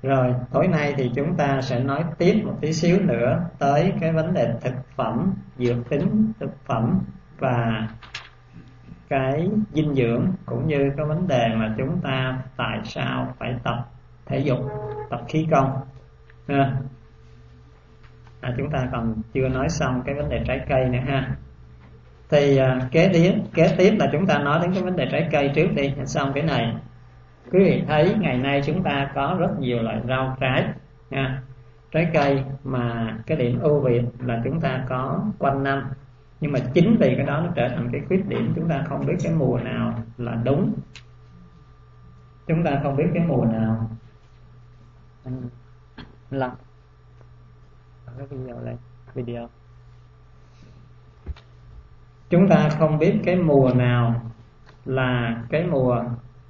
Rồi tối nay thì chúng ta sẽ nói tiếp một tí xíu nữa tới cái vấn đề thực phẩm, dược tính thực phẩm và cái dinh dưỡng, cũng như cái vấn đề mà chúng ta tại sao phải tập thể dục, tập khí công. Chúng ta còn chưa nói xong cái vấn đề trái cây nữa ha. Thì kế tiếp là chúng ta nói đến cái vấn đề trái cây trước đi, xong cái này. Quý vị thấy ngày nay chúng ta có rất nhiều loại rau trái nha, trái cây mà cái điểm ưu việt là chúng ta có quanh năm. Nhưng mà chính vì cái đó nó trở thành cái khuyết điểm, chúng ta không biết cái mùa nào là đúng, chúng ta không biết cái mùa nào là cái video chúng ta không biết cái mùa nào là cái mùa,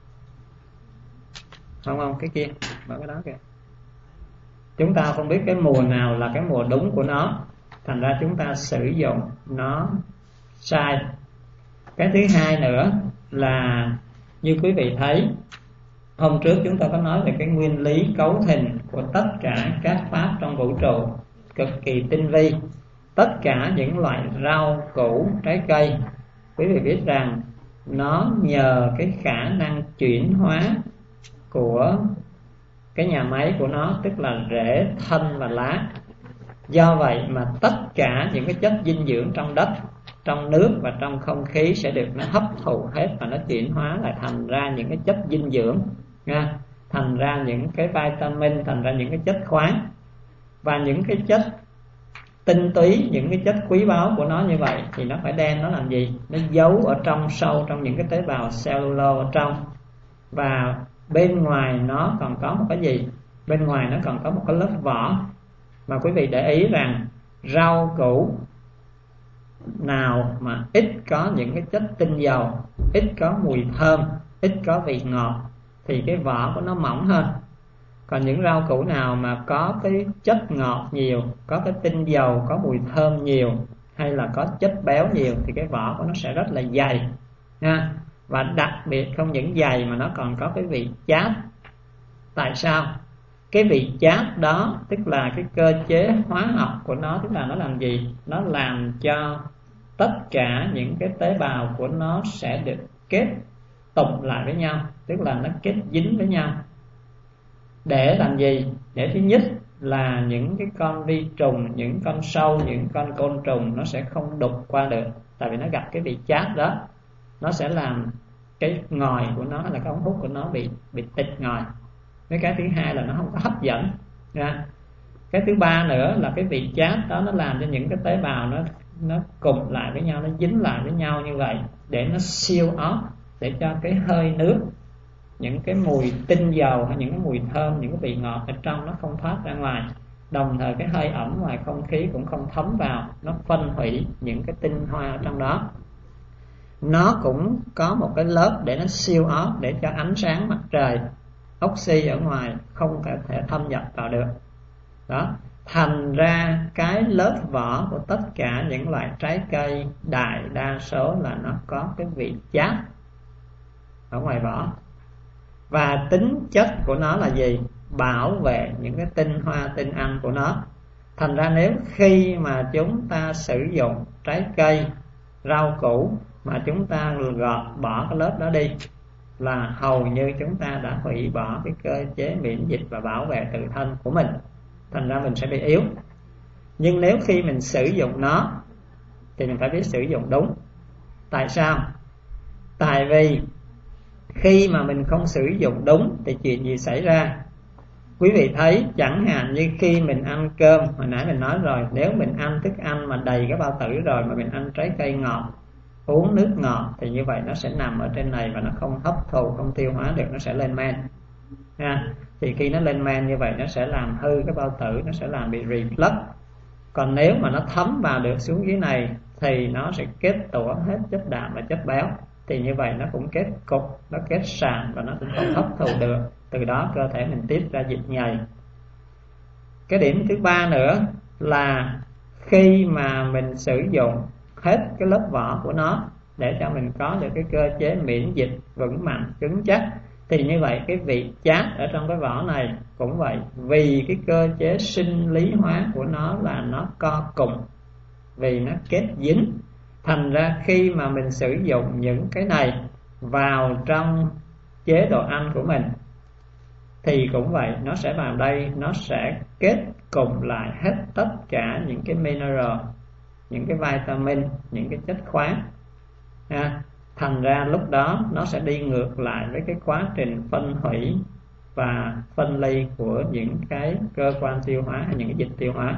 không cái kia mở cái đó kìa, chúng ta không biết cái mùa nào là cái mùa đúng của nó, thành ra chúng ta sử dụng nó sai. Cái thứ hai nữa là như quý vị thấy hôm trước chúng ta có nói về cái nguyên lý cấu hình của tất cả các pháp trong vũ trụ cực kỳ tinh vi. Tất cả những loại rau củ trái cây, quý vị biết rằng nó nhờ cái khả năng chuyển hóa của cái nhà máy của nó, tức là rễ, thân và lá. Do vậy mà tất cả những cái chất dinh dưỡng trong đất, trong nước và trong không khí sẽ được nó hấp thụ hết và nó chuyển hóa lại thành ra những cái chất dinh dưỡng nha, thành ra những cái vitamin, thành ra những cái chất khoáng và những cái chất tinh túy, những cái chất quý báu của nó. Như vậy thì nó phải đem nó làm gì? Nó giấu ở trong, sâu trong những cái tế bào cellular ở trong. Và bên ngoài nó còn có một cái gì? Bên ngoài nó còn có một cái lớp vỏ. Mà quý vị để ý rằng rau củ nào mà ít có những cái chất tinh dầu, ít có mùi thơm, ít có vị ngọt thì cái vỏ của nó mỏng hơn. Còn những rau củ nào mà có cái chất ngọt nhiều, có cái tinh dầu, có mùi thơm nhiều, hay là có chất béo nhiều thì cái vỏ của nó sẽ rất là dày nha. Và đặc biệt không những dày mà nó còn có cái vị chát. Tại sao? Cái vị chát đó tức là cái cơ chế hóa học của nó, tức là nó làm gì? Nó làm cho tất cả những cái tế bào của nó sẽ được kết tụng lại với nhau, tức là nó kết dính với nhau. Để làm gì? Để thứ nhất là những cái con vi trùng, những con sâu, những con côn trùng nó sẽ không đục qua được, tại vì nó gặp cái vị chát đó, nó sẽ làm cái ngòi của nó, là cái ống hút của nó bị tịt ngòi. Cái thứ hai là nó không có hấp dẫn nha. Cái thứ ba nữa là cái vị chát đó nó làm cho những cái tế bào nó cùng lại với nhau, nó dính lại với nhau như vậy để nó seal off, để cho cái hơi nước, những cái mùi tinh dầu hay những cái mùi thơm, những cái vị ngọt ở trong nó không thoát ra ngoài. Đồng thời cái hơi ẩm ngoài không khí cũng không thấm vào, nó phân hủy những cái tinh hoa ở trong đó. Nó cũng có một cái lớp để nó seal off, để cho ánh sáng mặt trời, oxy ở ngoài không thể thâm nhập vào được đó. Thành ra cái lớp vỏ của tất cả những loại trái cây đại đa số là nó có cái vị chát ở ngoài vỏ. Và tính chất của nó là gì? Bảo vệ những cái tinh hoa, tinh ăn của nó. Thành ra nếu khi mà chúng ta sử dụng trái cây, rau củ mà chúng ta gọt bỏ cái lớp đó đi, là hầu như chúng ta đã hủy bỏ cái cơ chế miễn dịch và bảo vệ tự thân của mình. Thành ra mình sẽ bị yếu. Nhưng nếu khi mình sử dụng nó thì mình phải biết sử dụng đúng. Tại sao? Tại vì khi mà mình không sử dụng đúng thì chuyện gì xảy ra? Quý vị thấy chẳng hạn như khi mình ăn cơm, hồi nãy mình nói rồi, nếu mình ăn thức ăn mà đầy cái bao tử rồi mà mình ăn trái cây ngọt, uống nước ngọt thì như vậy nó sẽ nằm ở trên này và nó không hấp thụ, không tiêu hóa được, nó sẽ lên men ha. Thì khi nó lên men như vậy nó sẽ làm hư cái bao tử, nó sẽ làm bị reflux. Còn nếu mà nó thấm vào được xuống dưới này thì nó sẽ kết tủa hết chất đạm và chất béo. Thì như vậy nó cũng kết cục, nó kết sàn và nó cũng không hấp thụ được. Từ đó cơ thể mình tiết ra dịch nhầy. Cái điểm thứ ba nữa là khi mà mình sử dụng hết cái lớp vỏ của nó để cho mình có được cái cơ chế miễn dịch vững mạnh, cứng chắc, Thì như vậy cái vị chát ở trong cái vỏ này cũng vậy, vì cái cơ chế sinh lý hóa của nó là nó co cụm, vì nó kết dính, thành ra khi mà mình sử dụng những cái này vào trong chế độ ăn của mình thì cũng vậy, nó sẽ vào đây, nó sẽ kết cụm lại hết tất cả những cái mineral, những cái vitamin, những cái chất khoáng. Thành ra lúc đó nó sẽ đi ngược lại với cái quá trình phân hủy và phân ly của những cái cơ quan tiêu hóa hay những cái dịch tiêu hóa.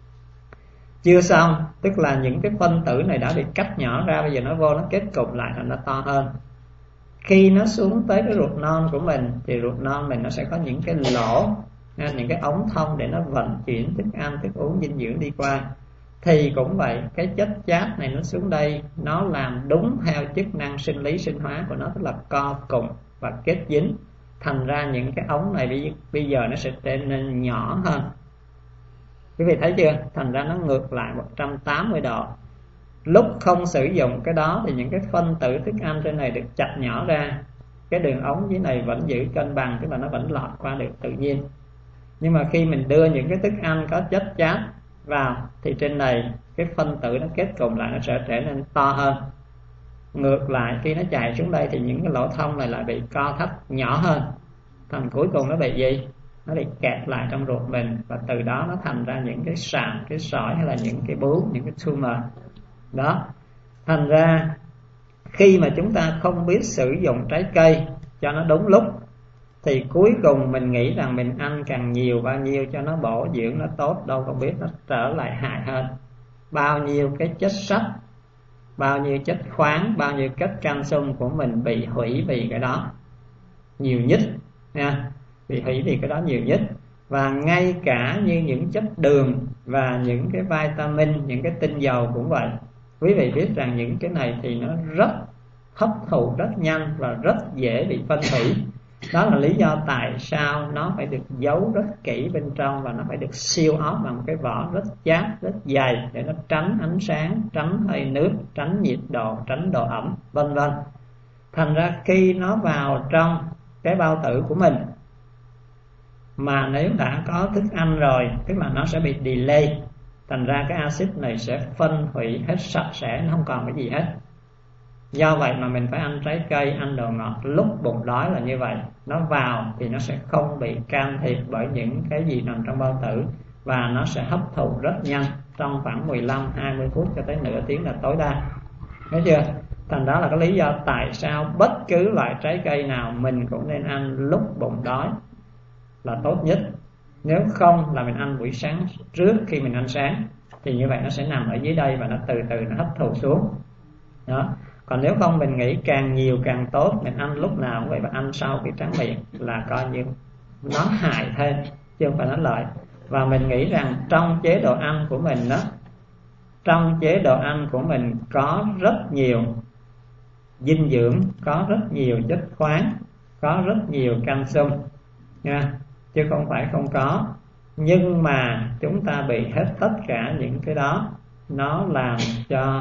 Chưa xong, tức là những cái phân tử này đã bị cắt nhỏ ra, bây giờ nó vô nó kết cụm lại là nó to hơn. Khi nó xuống tới cái ruột non của mình thì ruột non mình nó sẽ có những cái lỗ, những cái ống thông để nó vận chuyển thức ăn, thức uống, dinh dưỡng đi qua. Thì cũng vậy, cái chất chát này nó xuống đây, nó làm đúng theo chức năng sinh lý sinh hóa của nó, tức là co cụm và kết dính. Thành ra những cái ống này bây giờ nó sẽ trở nên nhỏ hơn. Quý vị thấy chưa? Thành ra nó ngược lại 180 độ. Lúc không sử dụng cái đó thì những cái phân tử thức ăn trên này được chặt nhỏ ra, cái đường ống dưới này vẫn giữ cân bằng, tức là nó vẫn lọt qua được tự nhiên. Nhưng mà khi mình đưa những cái thức ăn có chất chát vào thì trên này cái phân tử nó kết cụm lại, nó sẽ trở nên to hơn. Ngược lại khi nó chạy xuống đây thì những cái lỗ thông này lại bị co thấp nhỏ hơn. Thành cuối cùng nó bị gì? Nó bị kẹt lại trong ruột mình, và từ đó nó thành ra những cái sạm, cái sỏi hay là những cái bướu, những cái tumor đó. Thành ra khi mà chúng ta không biết sử dụng trái cây cho nó đúng lúc thì cuối cùng mình nghĩ rằng mình ăn càng nhiều bao nhiêu cho nó bổ dưỡng, nó tốt, đâu có biết nó trở lại hại hơn. Bao nhiêu cái chất sắt, bao nhiêu chất khoáng, bao nhiêu chất canxi của mình bị hủy vì cái đó nhiều nhất nha, bị hủy vì cái đó nhiều nhất. Và ngay cả như những chất đường và những cái vitamin, những cái tinh dầu cũng vậy. Quý vị biết rằng những cái này thì nó rất hấp thụ rất nhanh và rất dễ bị phân hủy. Đó là lý do tại sao nó phải được giấu rất kỹ bên trong, và nó phải được seal off bằng một cái vỏ rất chát, rất dày, để nó tránh ánh sáng, tránh hơi nước, tránh nhiệt độ, tránh độ ẩm, vân vân. Thành ra khi nó vào trong cái bao tử của mình, mà nếu đã có thức ăn rồi, tức là nó sẽ bị delay, thành ra cái axit này sẽ phân hủy hết sạch sẽ, nó không còn cái gì hết. Do vậy mà mình phải ăn trái cây, ăn đồ ngọt lúc bụng đói là như vậy. Nó vào thì nó sẽ không bị can thiệp bởi những cái gì nằm trong bao tử, và nó sẽ hấp thụ rất nhanh, trong khoảng 15-20 phút cho tới nửa tiếng là tối đa. Thấy chưa? Thành đó là cái lý do tại sao bất cứ loại trái cây nào mình cũng nên ăn lúc bụng đói là tốt nhất. Nếu không là mình ăn buổi sáng trước khi mình ăn sáng, thì như vậy nó sẽ nằm ở dưới đây và nó từ từ nó hấp thụ xuống đó. Còn nếu không, mình nghĩ càng nhiều càng tốt, mình ăn lúc nào cũng vậy, và ăn sau khi tráng miệng là coi như nó hại thêm chứ không phải nó lợi. Và mình nghĩ rằng trong chế độ ăn của mình đó, trong chế độ ăn của mình có rất nhiều dinh dưỡng, có rất nhiều chất khoáng, có rất nhiều calcium nha, chứ không phải không có. Nhưng mà chúng ta bị hết tất cả những cái đó, nó làm cho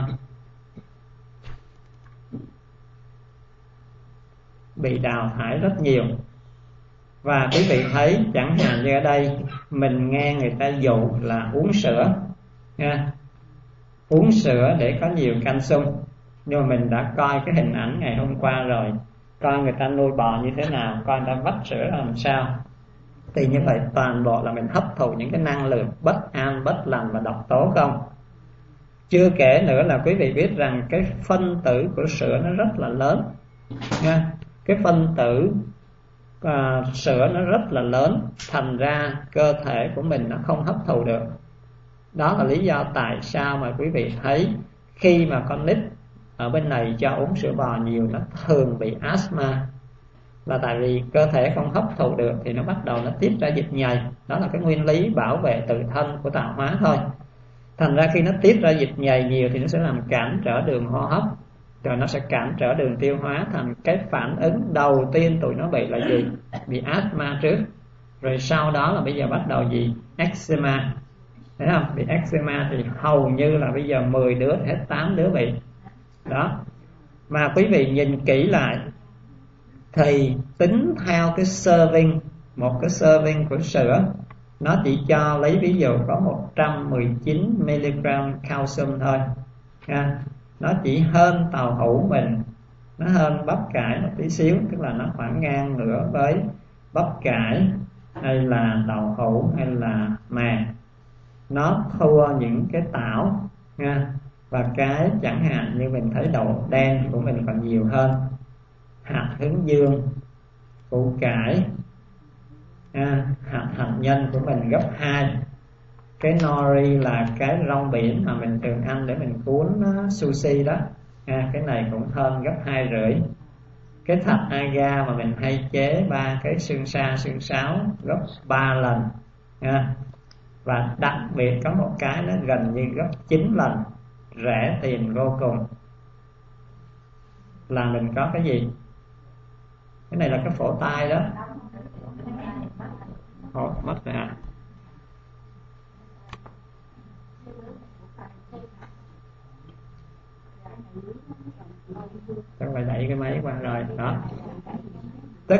bị đào thải rất nhiều. Và quý vị thấy chẳng hạn như ở đây mình nghe người ta dụ là uống sữa nha, uống sữa để có nhiều calcium. Nhưng mà mình đã coi cái hình ảnh ngày hôm qua rồi, coi người ta nuôi bò như thế nào, coi người ta vắt sữa làm sao, thì như vậy toàn bộ là mình hấp thụ những cái năng lượng bất an, bất lành và độc tố không. Chưa kể nữa là quý vị biết rằng cái phân tử của sữa nó rất là lớn nha. Cái phân tử sữa nó rất là lớn, thành ra cơ thể của mình nó không hấp thụ được. Đó là lý do tại sao mà quý vị thấy khi mà con nít ở bên này cho uống sữa bò nhiều, nó thường bị asthma, là tại vì cơ thể không hấp thụ được thì nó bắt đầu nó tiết ra dịch nhầy. Đó là cái nguyên lý bảo vệ tự thân của tạo hóa thôi. Thành ra khi nó tiết ra dịch nhầy nhiều thì nó sẽ làm cản trở đường hô hấp, rồi nó sẽ cản trở đường tiêu hóa. Thành cái phản ứng đầu tiên tụi nó bị là gì? Bị asthma trước, rồi sau đó là bây giờ bắt đầu gì? Eczema. Thấy không? Bị eczema thì hầu như là bây giờ 10 đứa hết 8 đứa bị đó. Mà quý vị nhìn kỹ lại thì tính theo cái serving, một cái serving của sữa nó chỉ cho, lấy ví dụ, có 119 mg calcium thôi ha. Nó chỉ hơn tàu hũ mình, nó hơn bắp cải một tí xíu, tức là nó khoảng ngang ngửa với bắp cải hay là đậu hũ hay là màng. Nó thua những cái tảo nha, và cái chẳng hạn như mình thấy đậu đen của mình còn nhiều hơn, hạt hướng dương, củ cải, hạt hạnh nhân của mình gấp 2. Cái nori là cái rong biển mà mình thường ăn để mình cuốn sushi đó, cái này cũng hơn gấp 2,5. Cái thạch agar mà mình hay chế 3 cái xương sa xương sáo gấp 3 lần và đặc biệt có một cái nó gần như gấp 9 lần, rẻ tiền vô cùng, là mình có cái gì? Cái này là cái phổ tai đó. Mất rồi à? Chắc phải đẩy cái máy qua rồi đó. Tức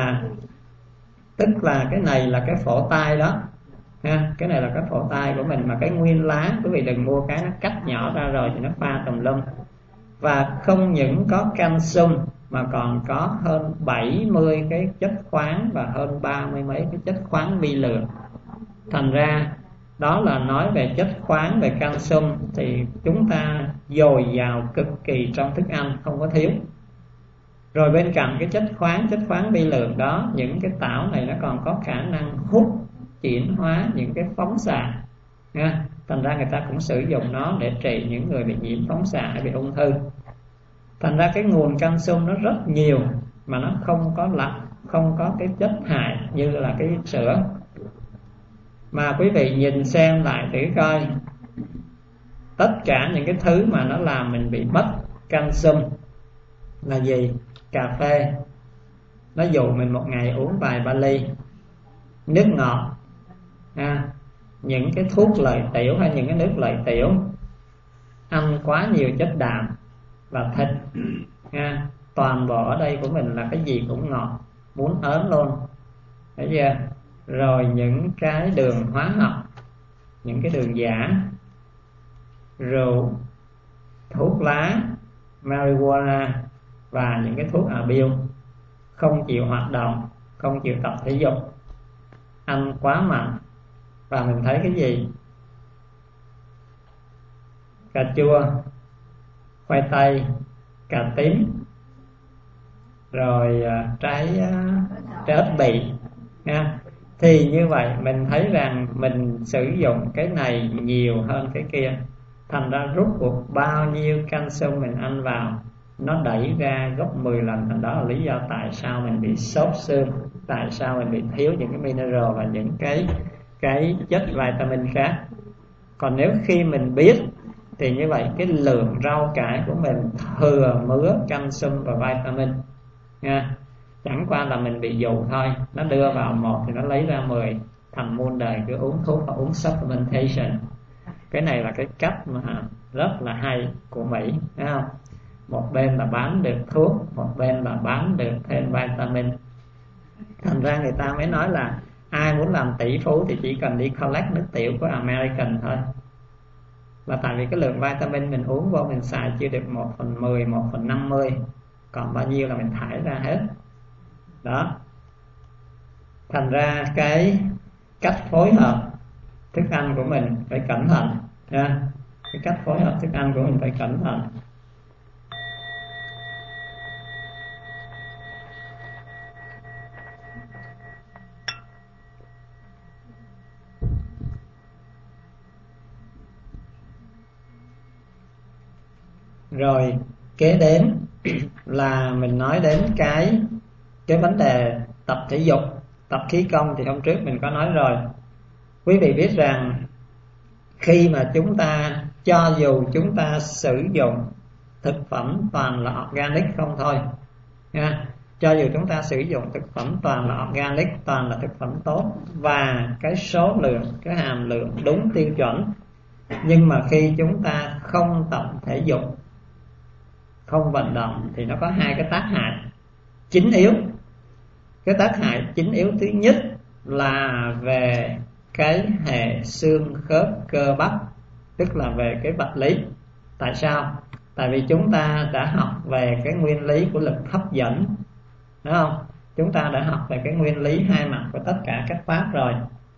là cái này là cái phổ tai đó ha. Cái này là cái phổ tai của mình, mà cái nguyên lá quý vị đừng mua cái nó cắt nhỏ ra rồi thì nó pha tùm lum. Và không những có calcium mà còn có hơn 70 cái chất khoáng và hơn 30 mấy cái chất khoáng vi lượng. Thành ra đó là nói về chất khoáng, về calcium thì chúng ta dồi dào cực kỳ trong thức ăn, không có thiếu. Rồi bên cạnh cái chất khoáng vi lượng đó, những cái tảo này nó còn có khả năng hút, chuyển hóa những cái phóng xạ nha. Thành ra người ta cũng sử dụng nó để trị những người bị nhiễm phóng xạ hay bị ung thư. Thành ra cái nguồn calcium nó rất nhiều, mà nó không có cái chất hại như là cái sữa. Mà quý vị nhìn xem lại thử coi, tất cả những cái thứ mà nó làm mình bị mất calcium là gì? Cà phê, nó dụ mình một ngày uống vài ba ly. Nước ngọt, những cái thuốc lợi tiểu hay những cái nước lợi tiểu, ăn quá nhiều chất đạm và thịt toàn bộ ở đây của mình là cái gì cũng ngọt, muốn ớn luôn, thấy chưa? Rồi những cái đường hóa học, những cái đường giả, rượu, thuốc lá, marijuana và những cái thuốc bill, không chịu hoạt động, không chịu tập thể dục, ăn quá mặn. Và mình thấy cái gì? Cà chua, khoai tây, cà tím, rồi trái ớt bì nha. Thì như vậy mình thấy rằng mình sử dụng cái này nhiều hơn cái kia, thành ra rút cuộc bao nhiêu calcium mình ăn vào nó đẩy ra gấp 10 lần. Thành đó là lý do tại sao mình bị xốt xương, tại sao mình bị thiếu những cái mineral và những cái chất vitamin khác. Còn nếu khi mình biết thì như vậy cái lượng rau cải của mình thừa mứa calcium và vitamin nha. Chẳng qua là mình bị dụ thôi, nó đưa vào 1 thì nó lấy ra 10, thành muôn đời cứ uống thuốc và uống supplementation. Cái này là cái cách mà rất là hay của Mỹ, thấy không? Một bên là bán được thuốc, một bên là bán được thêm vitamin. Thành ra người ta mới nói là ai muốn làm tỷ phú thì chỉ cần đi collect nước tiểu của American thôi. Là tại vì cái lượng vitamin mình uống vô mình xài chưa được 1/10, 1/50, còn bao nhiêu là mình thải ra hết đó. Thành ra cái cách phối hợp thức ăn của mình phải cẩn thận nha. Cái cách phối hợp thức ăn của mình phải cẩn thận. Rồi kế đến là mình nói đến cái vấn đề tập thể dục, tập khí công. Thì hôm trước mình có nói rồi. Quý vị biết rằng khi mà chúng ta, cho dù chúng ta sử dụng thực phẩm toàn là organic không thôi nha, cho dù chúng ta sử dụng thực phẩm toàn là organic, toàn là thực phẩm tốt và cái số lượng, cái hàm lượng đúng tiêu chuẩn, nhưng mà khi chúng ta không tập thể dục, không vận động thì nó có hai cái tác hại. chính yếu. Cái tác hại chính yếu thứ nhất là về cái hệ xương khớp cơ bắp, tức là về cái vật lý. Tại sao? Tại vì chúng ta đã học về cái nguyên lý của lực hấp dẫn, đúng không? Chúng ta đã học về cái nguyên lý hai mặt của tất cả các pháp rồi.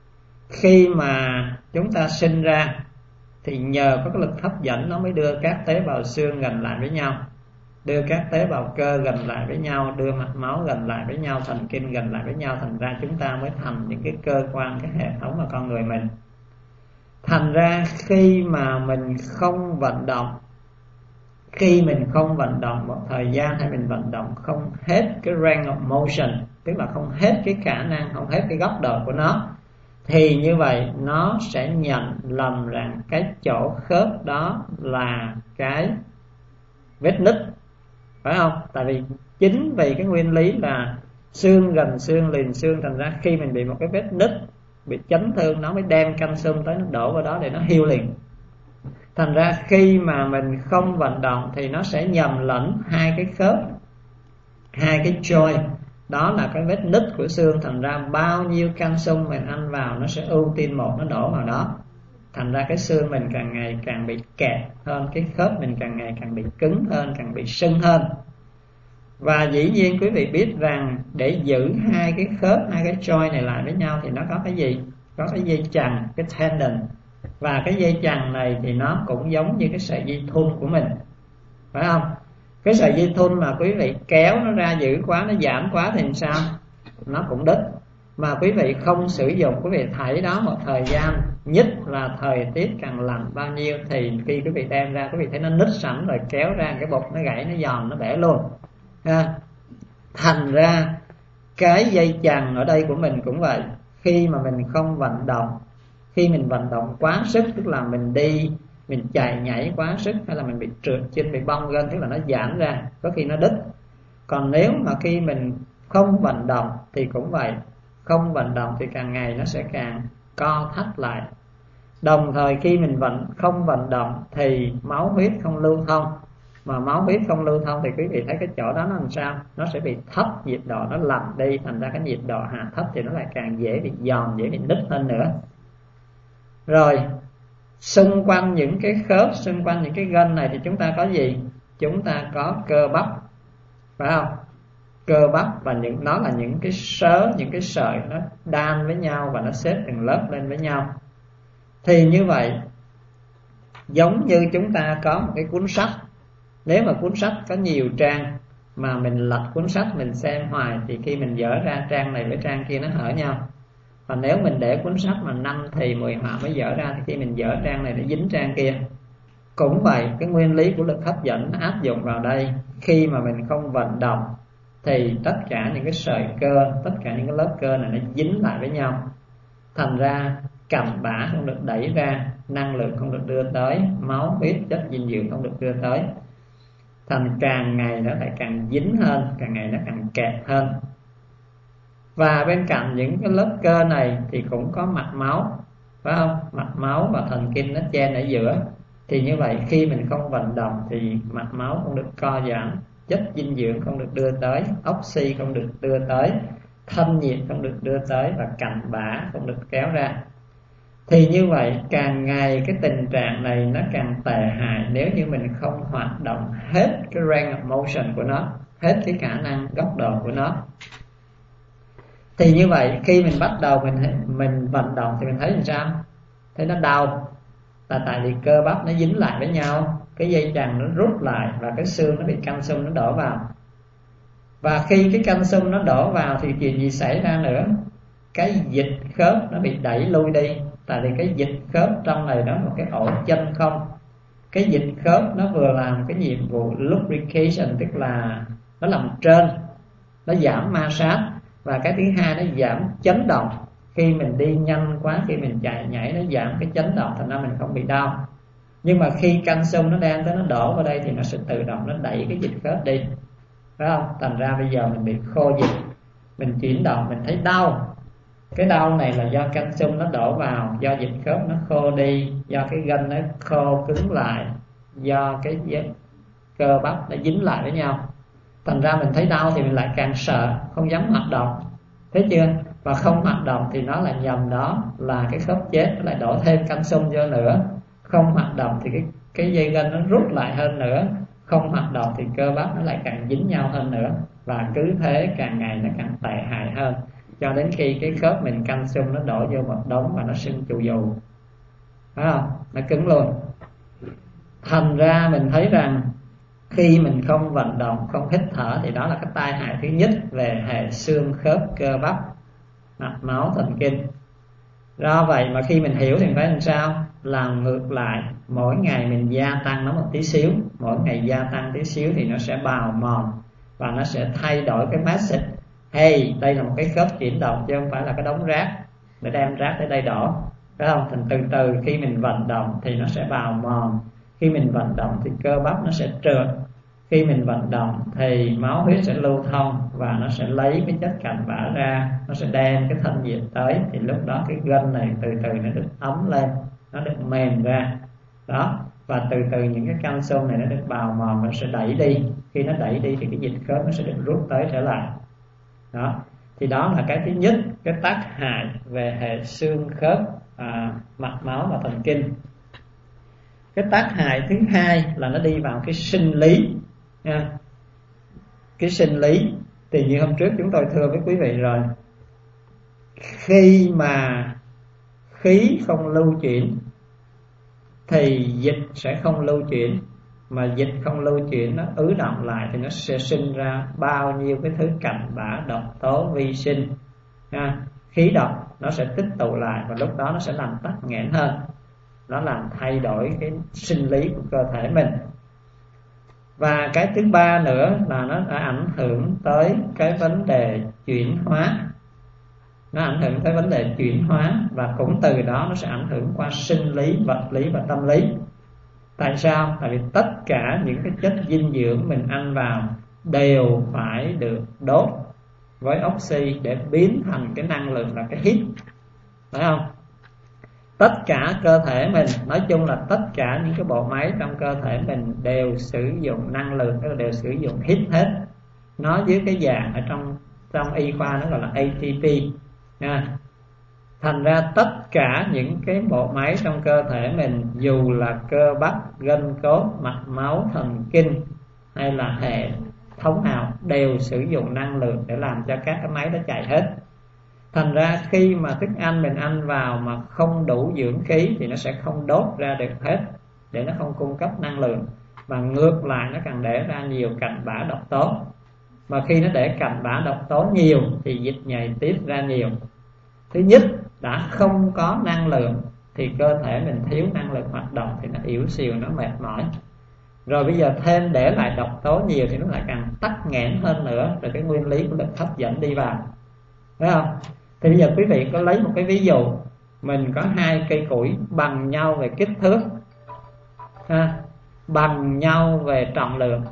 Khi mà chúng ta sinh ra thì nhờ có cái lực hấp dẫn nó mới đưa các tế bào xương gần lại với nhau, đưa các tế bào cơ gần lại với nhau, đưa mạch máu gần lại với nhau, thần kinh gần lại với nhau. Thành ra chúng ta mới thành những cái cơ quan, cái hệ thống của con người mình. Thành ra khi mà mình không vận động, khi mình không vận động một thời gian, hay mình vận động không hết cái range of motion, tức là không hết cái khả năng, không hết cái góc độ của nó, thì như vậy nó sẽ nhận lầm rằng cái chỗ khớp đó là cái vết nứt, phải không? Tại vì chính vì cái nguyên lý là xương gần xương liền xương, thành ra khi mình bị một cái vết nứt, bị chấn thương, nó mới đem calcium tới nó đổ vào đó để nó heal liền. Thành ra khi mà mình không vận động thì nó sẽ nhầm lẫn hai cái khớp, hai cái joint, đó là cái vết nứt của xương. Thành ra bao nhiêu calcium mình ăn vào nó sẽ ưu tiên một, nó đổ vào đó. Thành ra cái xương mình càng ngày càng bị kẹt hơn, cái khớp mình càng ngày càng bị cứng hơn, càng bị sưng hơn. Và dĩ nhiên quý vị biết rằng để giữ hai cái khớp, hai cái joint này lại với nhau thì nó có cái gì? Có cái dây chằng, cái tendon. Và cái dây chằng này thì nó cũng giống như cái sợi dây thun của mình, phải không? Cái sợi dây thun mà quý vị kéo nó ra giữ quá, nó giảm quá thì sao? Nó cũng đứt. Mà quý vị không sử dụng, quý vị thảy đó một thời gian, nhất là thời tiết càng lạnh bao nhiêu, thì khi quý vị đem ra, quý vị thấy nó nứt sẵn rồi, kéo ra cái bột nó gãy, nó giòn, nó bể luôn ha. Thành ra cái dây chằng ở đây của mình cũng vậy. Khi mà mình không vận động, khi mình vận động quá sức, tức là mình đi, mình chạy nhảy quá sức, hay là mình bị trượt chân, bị bong gân, tức là nó giãn ra, có khi nó đứt. Còn nếu mà khi mình không vận động thì cũng vậy, không vận động thì càng ngày nó sẽ càng co thắt lại. Đồng thời khi mình không vận động thì máu huyết không lưu thông, mà máu huyết không lưu thông thì quý vị thấy cái chỗ đó nó làm sao? Nó sẽ bị thấp nhiệt độ, nó lạnh đi. Thành ra cái nhiệt độ hạ thấp thì nó lại càng dễ bị giòn, dễ bị nứt hơn nữa. Rồi xung quanh những cái khớp, xung quanh những cái gân này thì chúng ta có gì? Chúng ta có cơ bắp, phải không? Cơ bắp, và nó là những cái sớ, những cái sợi nó đan với nhau và nó xếp từng lớp lên với nhau. Thì như vậy, giống như chúng ta có một cái cuốn sách, nếu mà cuốn sách có nhiều trang mà mình lật cuốn sách mình xem hoài thì khi mình dở ra trang này với trang kia nó hở nhau. Và nếu mình để cuốn sách mà 5 thì 10 họa mới dở ra thì khi mình dở trang này nó dính trang kia. Cũng vậy, cái nguyên lý của lực hấp dẫn nó áp dụng vào đây. Khi mà mình không vận động thì tất cả những cái sợi cơ, tất cả những cái lớp cơ này nó dính lại với nhau. Thành ra cặn bã không được đẩy ra, năng lượng không được đưa tới, máu huyết, chất dinh dưỡng không được đưa tới. Thành càng ngày nó lại càng dính hơn, càng ngày nó càng kẹt hơn. Và bên cạnh những cái lớp cơ này thì cũng có mạch máu, phải không? Mạch máu và thần kinh nó chen ở giữa. Thì như vậy khi mình không vận động thì mạch máu không được co giãn, chất dinh dưỡng không được đưa tới, oxy không được đưa tới, thân nhiệt không được đưa tới, và cặn bã không được kéo ra. Thì như vậy càng ngày cái tình trạng này nó càng tệ hại nếu như mình không hoạt động hết cái range of motion của nó, hết cái khả năng góc độ của nó. Thì như vậy khi mình bắt đầu mình vận động thì mình thấy làm sao? Thấy nó đau, là tại vì cơ bắp nó dính lại với nhau, cái dây chằng nó rút lại và cái xương nó bị calcium nó đổ vào. Và khi cái calcium nó đổ vào thì chuyện gì xảy ra nữa? Cái dịch khớp nó bị đẩy lui đi. Tại vì cái dịch khớp trong này đó là một cái ổ chân không. Cái dịch khớp nó vừa làm cái nhiệm vụ lubrication, tức là nó làm trơn, nó giảm ma sát. Và cái thứ hai nó giảm chấn động. Khi mình đi nhanh quá, khi mình chạy nhảy nó giảm cái chấn động, thành ra mình không bị đau. Nhưng mà khi calcium nó đang tới nó đổ vào đây thì nó sẽ tự động nó đẩy cái dịch khớp đi, phải không? Thành ra bây giờ mình bị khô dịch, mình chuyển động mình thấy đau. Cái đau này là do calcium nó đổ vào, do dịch khớp nó khô đi, do cái gân nó khô cứng lại, do cái cơ bắp nó dính lại với nhau. Thành ra mình thấy đau thì mình lại càng sợ, không dám hoạt động, thấy chưa? Và không hoạt động thì nó lại nhầm đó là cái khớp chết, nó lại đổ thêm calcium vô nữa. Không hoạt động thì cái dây gân nó rút lại hơn nữa, không hoạt động thì cơ bắp nó lại càng dính nhau hơn nữa, và cứ thế càng ngày nó càng tệ hại hơn, cho đến khi cái khớp mình calcium nó đổ vô một đống và nó sưng chù dù, phải không? Nó cứng luôn. Thành ra mình thấy rằng khi mình không vận động, không hít thở thì đó là cái tai hại thứ nhất về hệ xương khớp cơ bắp mạch máu thần kinh. Do vậy mà khi mình hiểu thì mình phải làm sao? Làm ngược lại, mỗi ngày mình gia tăng nó một tí xíu, mỗi ngày gia tăng tí xíu thì nó sẽ bào mòn và nó sẽ thay đổi cái message. Hey, đây là một cái khớp chuyển động chứ không phải là cái đống rác để đem rác tới đây đổ, phải không? Thành từ từ khi mình vận động thì nó sẽ bào mòn, khi mình vận động thì cơ bắp nó sẽ trượt, khi mình vận động thì máu huyết sẽ lưu thông và nó sẽ lấy cái chất cặn bã ra, nó sẽ đem cái thân nhiệt tới, thì lúc đó cái gân này từ từ nó được ấm lên, nó được mềm ra đó, và từ từ những cái calcium này nó được bào mòn, nó sẽ đẩy đi. Khi nó đẩy đi thì cái dịch khớp nó sẽ được rút tới trở lại đó. Thì đó là cái thứ nhất, cái tác hại về hệ xương khớp, mạch máu và thần kinh. Cái tác hại thứ hai là nó đi vào cái sinh lý nha. Cái sinh lý thì như hôm trước chúng tôi thưa với quý vị rồi, khi mà khí không lưu chuyển thì dịch sẽ không lưu chuyển, mà dịch không lưu chuyển nó ứ đọng lại thì nó sẽ sinh ra bao nhiêu cái thứ cặn bã, độc tố, vi sinh ha. Khí độc nó sẽ tích tụ lại và lúc đó nó sẽ làm tắc nghẽn hơn, nó làm thay đổi cái sinh lý của cơ thể mình. Và cái thứ ba nữa là nó đã ảnh hưởng tới cái vấn đề chuyển hóa, nó ảnh hưởng tới vấn đề chuyển hóa, và cũng từ đó nó sẽ ảnh hưởng qua sinh lý, vật lý và tâm lý. Tại sao? Tại vì tất cả những cái chất dinh dưỡng mình ăn vào đều phải được đốt với oxy để biến thành cái năng lượng là cái heat, phải không? Tất cả cơ thể mình, nói chung là tất cả những cái bộ máy trong cơ thể mình đều sử dụng năng lượng, tức là đều sử dụng heat hết. Nó dưới cái dạng ở trong y khoa nó gọi là ATP nha. Thành ra tất cả những cái bộ máy trong cơ thể mình, dù là cơ bắp, gân cốt, mạch máu, thần kinh hay là hệ thống nào, đều sử dụng năng lượng để làm cho các cái máy đó chạy hết. Thành ra khi mà thức ăn mình ăn vào mà không đủ dưỡng khí thì nó sẽ không đốt ra được hết, để nó không cung cấp năng lượng, và ngược lại nó càng để ra nhiều cặn bã độc tố. Mà khi nó để cặn bã độc tố nhiều thì dịch nhầy tiết ra nhiều. Thứ nhất, đã không có năng lượng thì cơ thể mình thiếu năng lượng hoạt động thì nó yếu xìu, nó mệt mỏi. Rồi bây giờ thêm để lại độc tố nhiều thì nó lại càng tắc nghẽn hơn nữa, rồi cái nguyên lý của lực hấp dẫn đi vào, phải không? Thì bây giờ quý vị có lấy một cái ví dụ, mình có hai cây củi bằng nhau về kích thước ha, bằng nhau về trọng lượng.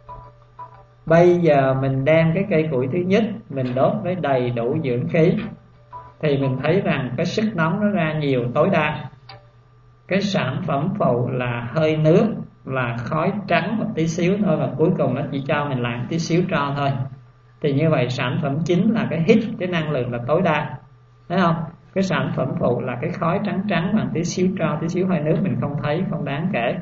Bây giờ mình đem cái cây củi thứ nhất mình đốt với đầy đủ dưỡng khí thì mình thấy rằng cái sức nóng nó ra nhiều tối đa. Cái sản phẩm phụ là hơi nước, là khói trắng một tí xíu thôi, và cuối cùng nó chỉ cho mình làm tí xíu tro thôi. Thì như vậy sản phẩm chính là cái heat, cái năng lượng là tối đa, thấy không? Cái sản phẩm phụ là cái khói trắng trắng và tí xíu tro, tí xíu hơi nước mình không thấy, không đáng kể.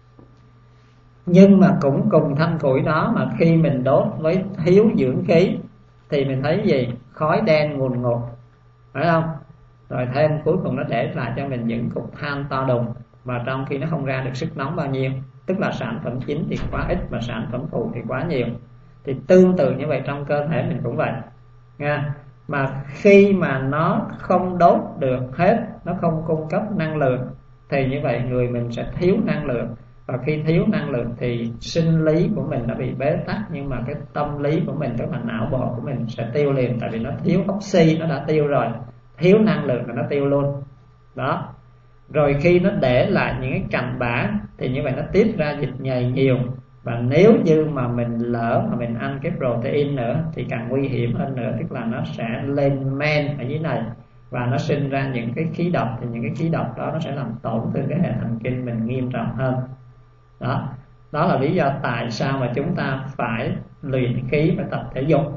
Nhưng mà cũng cùng thanh củi đó mà khi mình đốt với thiếu dưỡng khí thì mình thấy gì? Khói đen ngùn ngụt, phải không? Rồi thêm cuối cùng nó để lại cho mình những cục than to đùng, và trong khi nó không ra được sức nóng bao nhiêu. Tức là sản phẩm chính thì quá ít mà sản phẩm phụ thì quá nhiều. Thì tương tự như vậy trong cơ thể mình cũng vậy nha. Mà khi mà nó không đốt được hết, nó không cung cấp năng lượng thì như vậy người mình sẽ thiếu năng lượng. Và khi thiếu năng lượng thì sinh lý của mình đã bị bế tắc, nhưng mà cái tâm lý của mình, tức là não bộ của mình sẽ tiêu liền. Tại vì nó thiếu oxy, nó đã tiêu rồi, thiếu năng lượng là nó tiêu luôn đó. Rồi khi nó để lại những cái cặn bã thì như vậy nó tiết ra dịch nhầy nhiều. Và nếu như mà mình lỡ mà mình ăn cái protein nữa thì càng nguy hiểm hơn nữa, tức là nó sẽ lên men ở dưới này và nó sinh ra những cái khí độc. Thì những cái khí độc đó nó sẽ làm tổn thương cái hệ thần kinh mình nghiêm trọng hơn đó. Đó là lý do tại sao mà chúng ta phải luyện khí, phải tập thể dục.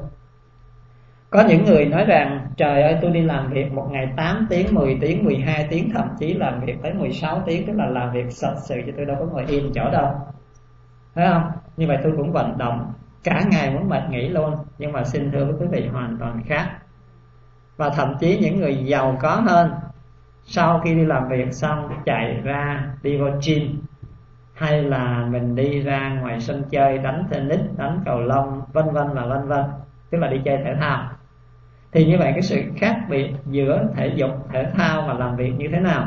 Có những người nói rằng trời ơi, tôi đi làm việc một ngày 8 tiếng, 10 tiếng, 12 tiếng, thậm chí làm việc tới 16 tiếng, tức là làm việc thật sự, chứ tôi đâu có ngồi yên chỗ đâu, phải không? Như vậy tôi cũng vận động cả ngày muốn mệt nghỉ luôn. Nhưng mà xin thưa với quý vị, hoàn toàn khác. Và thậm chí những người giàu có hơn, sau khi đi làm việc xong chạy ra đi vô gym, hay là mình đi ra ngoài sân chơi đánh tennis, đánh cầu lông, vân vân và vân vân, tức là đi chơi thể thao. Thì như vậy cái sự khác biệt giữa thể dục, thể thao và làm việc như thế nào?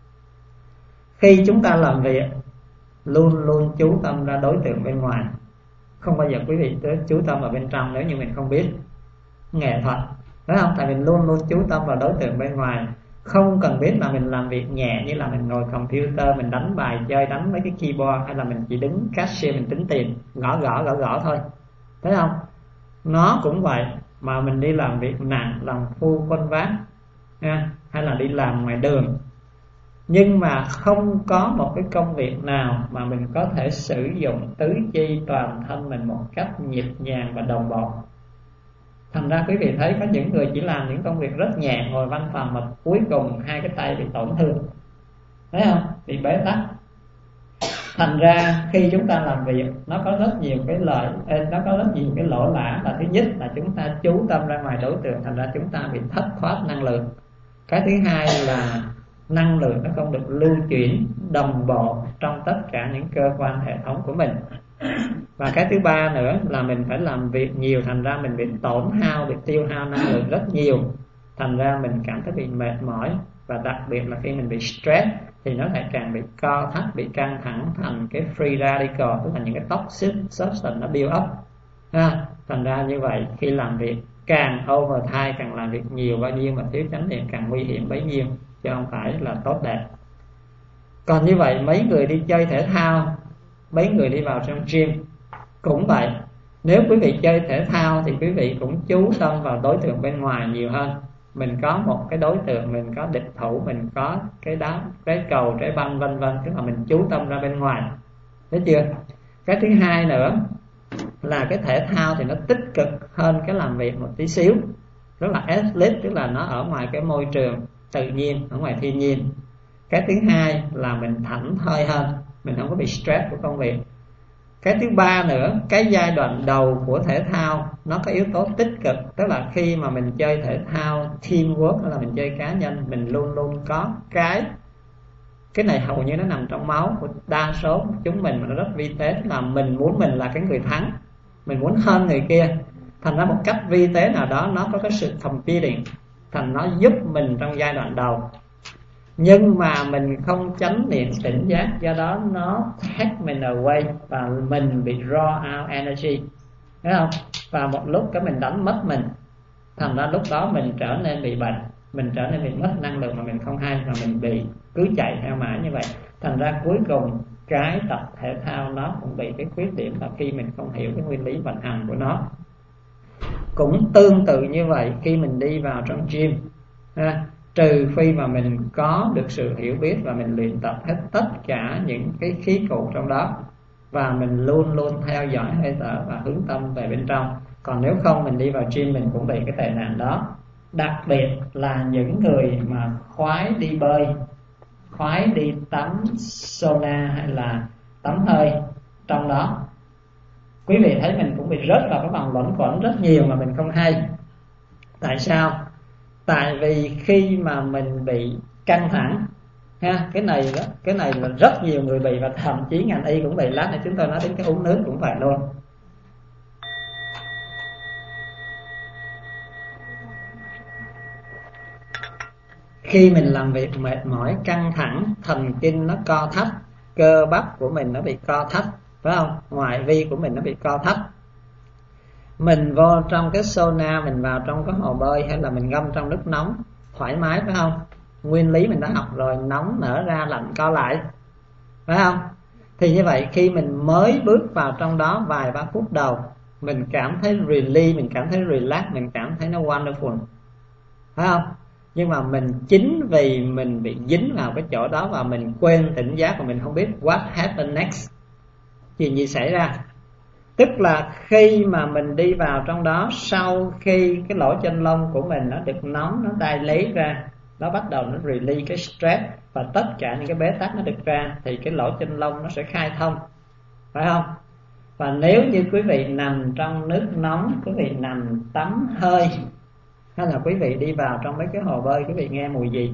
Khi chúng ta làm việc, luôn luôn chú tâm ra đối tượng bên ngoài, không bao giờ quý vị tới chú tâm vào bên trong nếu như mình không biết nghệ thuật, phải không? Tại mình luôn luôn chú tâm vào đối tượng bên ngoài, không cần biết là mình làm việc nhẹ như là mình ngồi computer, mình đánh bài chơi, đánh mấy cái keyboard, hay là mình chỉ đứng cashier mình tính tiền, gõ thôi, thấy không? Nó cũng vậy, mà mình đi làm việc nặng, làm phu khuân vác, hay là đi làm ngoài đường, nhưng mà không có một cái công việc nào mà mình có thể sử dụng tứ chi toàn thân mình một cách nhịp nhàng và đồng bộ. Thành ra quý vị thấy có những người chỉ làm những công việc rất nhẹ, ngồi văn phòng, mà cuối cùng hai cái tay bị tổn thương, thấy không? Bị bế tắc. Thành ra khi chúng ta làm việc, nó có rất nhiều cái lỗ lã. Là thứ nhất là chúng ta chú tâm ra ngoài đối tượng, thành ra chúng ta bị thất thoát năng lượng. Cái thứ hai là năng lượng nó không được lưu chuyển đồng bộ trong tất cả những cơ quan hệ thống của mình. Và cái thứ ba nữa là mình phải làm việc nhiều, thành ra mình bị tổn hao, bị tiêu hao năng lượng rất nhiều, thành ra mình cảm thấy bị mệt mỏi. Và đặc biệt là khi mình bị stress thì nó lại càng bị co thắt, bị căng thẳng, thành cái free radical, tức là những cái toxic substance nó build up. Thành ra như vậy, khi làm việc càng overtime, càng làm việc nhiều bao nhiêu mà thiếu chánh niệm càng nguy hiểm bấy nhiêu, chứ không phải là tốt đẹp. Còn như vậy, mấy người đi chơi thể thao, mấy người đi vào trong gym cũng vậy. Nếu quý vị chơi thể thao thì quý vị cũng chú tâm vào đối tượng bên ngoài nhiều hơn. Mình có một cái đối tượng, mình có địch thủ, mình có cái đá, cái cầu, trái banh, vân vân, tức là mình chú tâm ra bên ngoài, thấy chưa? Cái thứ hai nữa là cái thể thao thì nó tích cực hơn cái làm việc một tí xíu, rất là athlete, tức là nó ở ngoài cái môi trường tự nhiên, ở ngoài thiên nhiên. Cái thứ hai là mình thảnh thơi hơn, mình không có bị stress của công việc. Cái thứ ba nữa, cái giai đoạn đầu của thể thao nó có yếu tố tích cực, tức là khi mà mình chơi thể thao teamwork hay là mình chơi cá nhân, mình luôn luôn có cái này hầu như nó nằm trong máu của đa số chúng mình, mà nó rất vi tế, tức là mình muốn mình là cái người thắng, mình muốn hơn người kia. Thành ra một cách vi tế nào đó nó có cái sự competing, thành nó giúp mình trong giai đoạn đầu. Nhưng mà mình không chánh niệm tỉnh giác, do đó nó take mình away và mình bị draw out energy, thấy không? Và một lúc cái mình đánh mất mình, thành ra lúc đó mình trở nên bị bệnh, mình trở nên bị mất năng lượng mà mình không hay, và mình bị cứ chạy theo mãi như vậy. Thành ra cuối cùng cái tập thể thao nó cũng bị cái khuyết điểm là khi mình không hiểu cái nguyên lý vận hành của nó. Cũng tương tự như vậy, khi mình đi vào trong gym, trừ phi mà mình có được sự hiểu biết và mình luyện tập hết tất cả những cái khí cụ trong đó, và mình luôn luôn theo dõi hơi thở và hướng tâm về bên trong. Còn nếu không, mình đi vào gym mình cũng bị cái tệ nạn đó. Đặc biệt là những người mà khoái đi bơi, khoái đi tắm sauna hay là tắm hơi trong đó, quý vị thấy mình cũng bị rớt vào cái vòng luẩn quẩn rất nhiều mà mình không hay. Tại sao? Tại vì khi mà mình bị căng thẳng, cái này là rất nhiều người bị, và thậm chí ngành y cũng bị. Lát nữa chúng tôi nói đến cái uống nước cũng vậy luôn. Khi mình làm việc mệt mỏi, căng thẳng, thần kinh nó co thắt, cơ bắp của mình nó bị co thắt, phải không? Ngoại vi của mình nó bị co thắt. Mình vô trong cái sauna, mình vào trong cái hồ bơi, hay là mình ngâm trong nước nóng thoải mái, phải không? Nguyên lý mình đã học rồi, nóng nở ra, lạnh co lại, phải không? Thì như vậy khi mình mới bước vào trong đó vài ba phút đầu, mình cảm thấy relief, mình cảm thấy relax, mình cảm thấy nó wonderful, phải không? Nhưng mà mình chính vì mình bị dính vào cái chỗ đó và mình quên tỉnh giác, và mình không biết what happened next, chuyện gì xảy ra. Tức là khi mà mình đi vào trong đó, sau khi cái lỗ chân lông của mình nó được nóng, nó đai lấy ra, nó bắt đầu nó release cái stress, và tất cả những cái bế tắc nó được ra, thì cái lỗ chân lông nó sẽ khai thông, phải không? Và nếu như quý vị nằm trong nước nóng, quý vị nằm tắm hơi, hay là quý vị đi vào trong mấy cái hồ bơi, quý vị nghe mùi gì?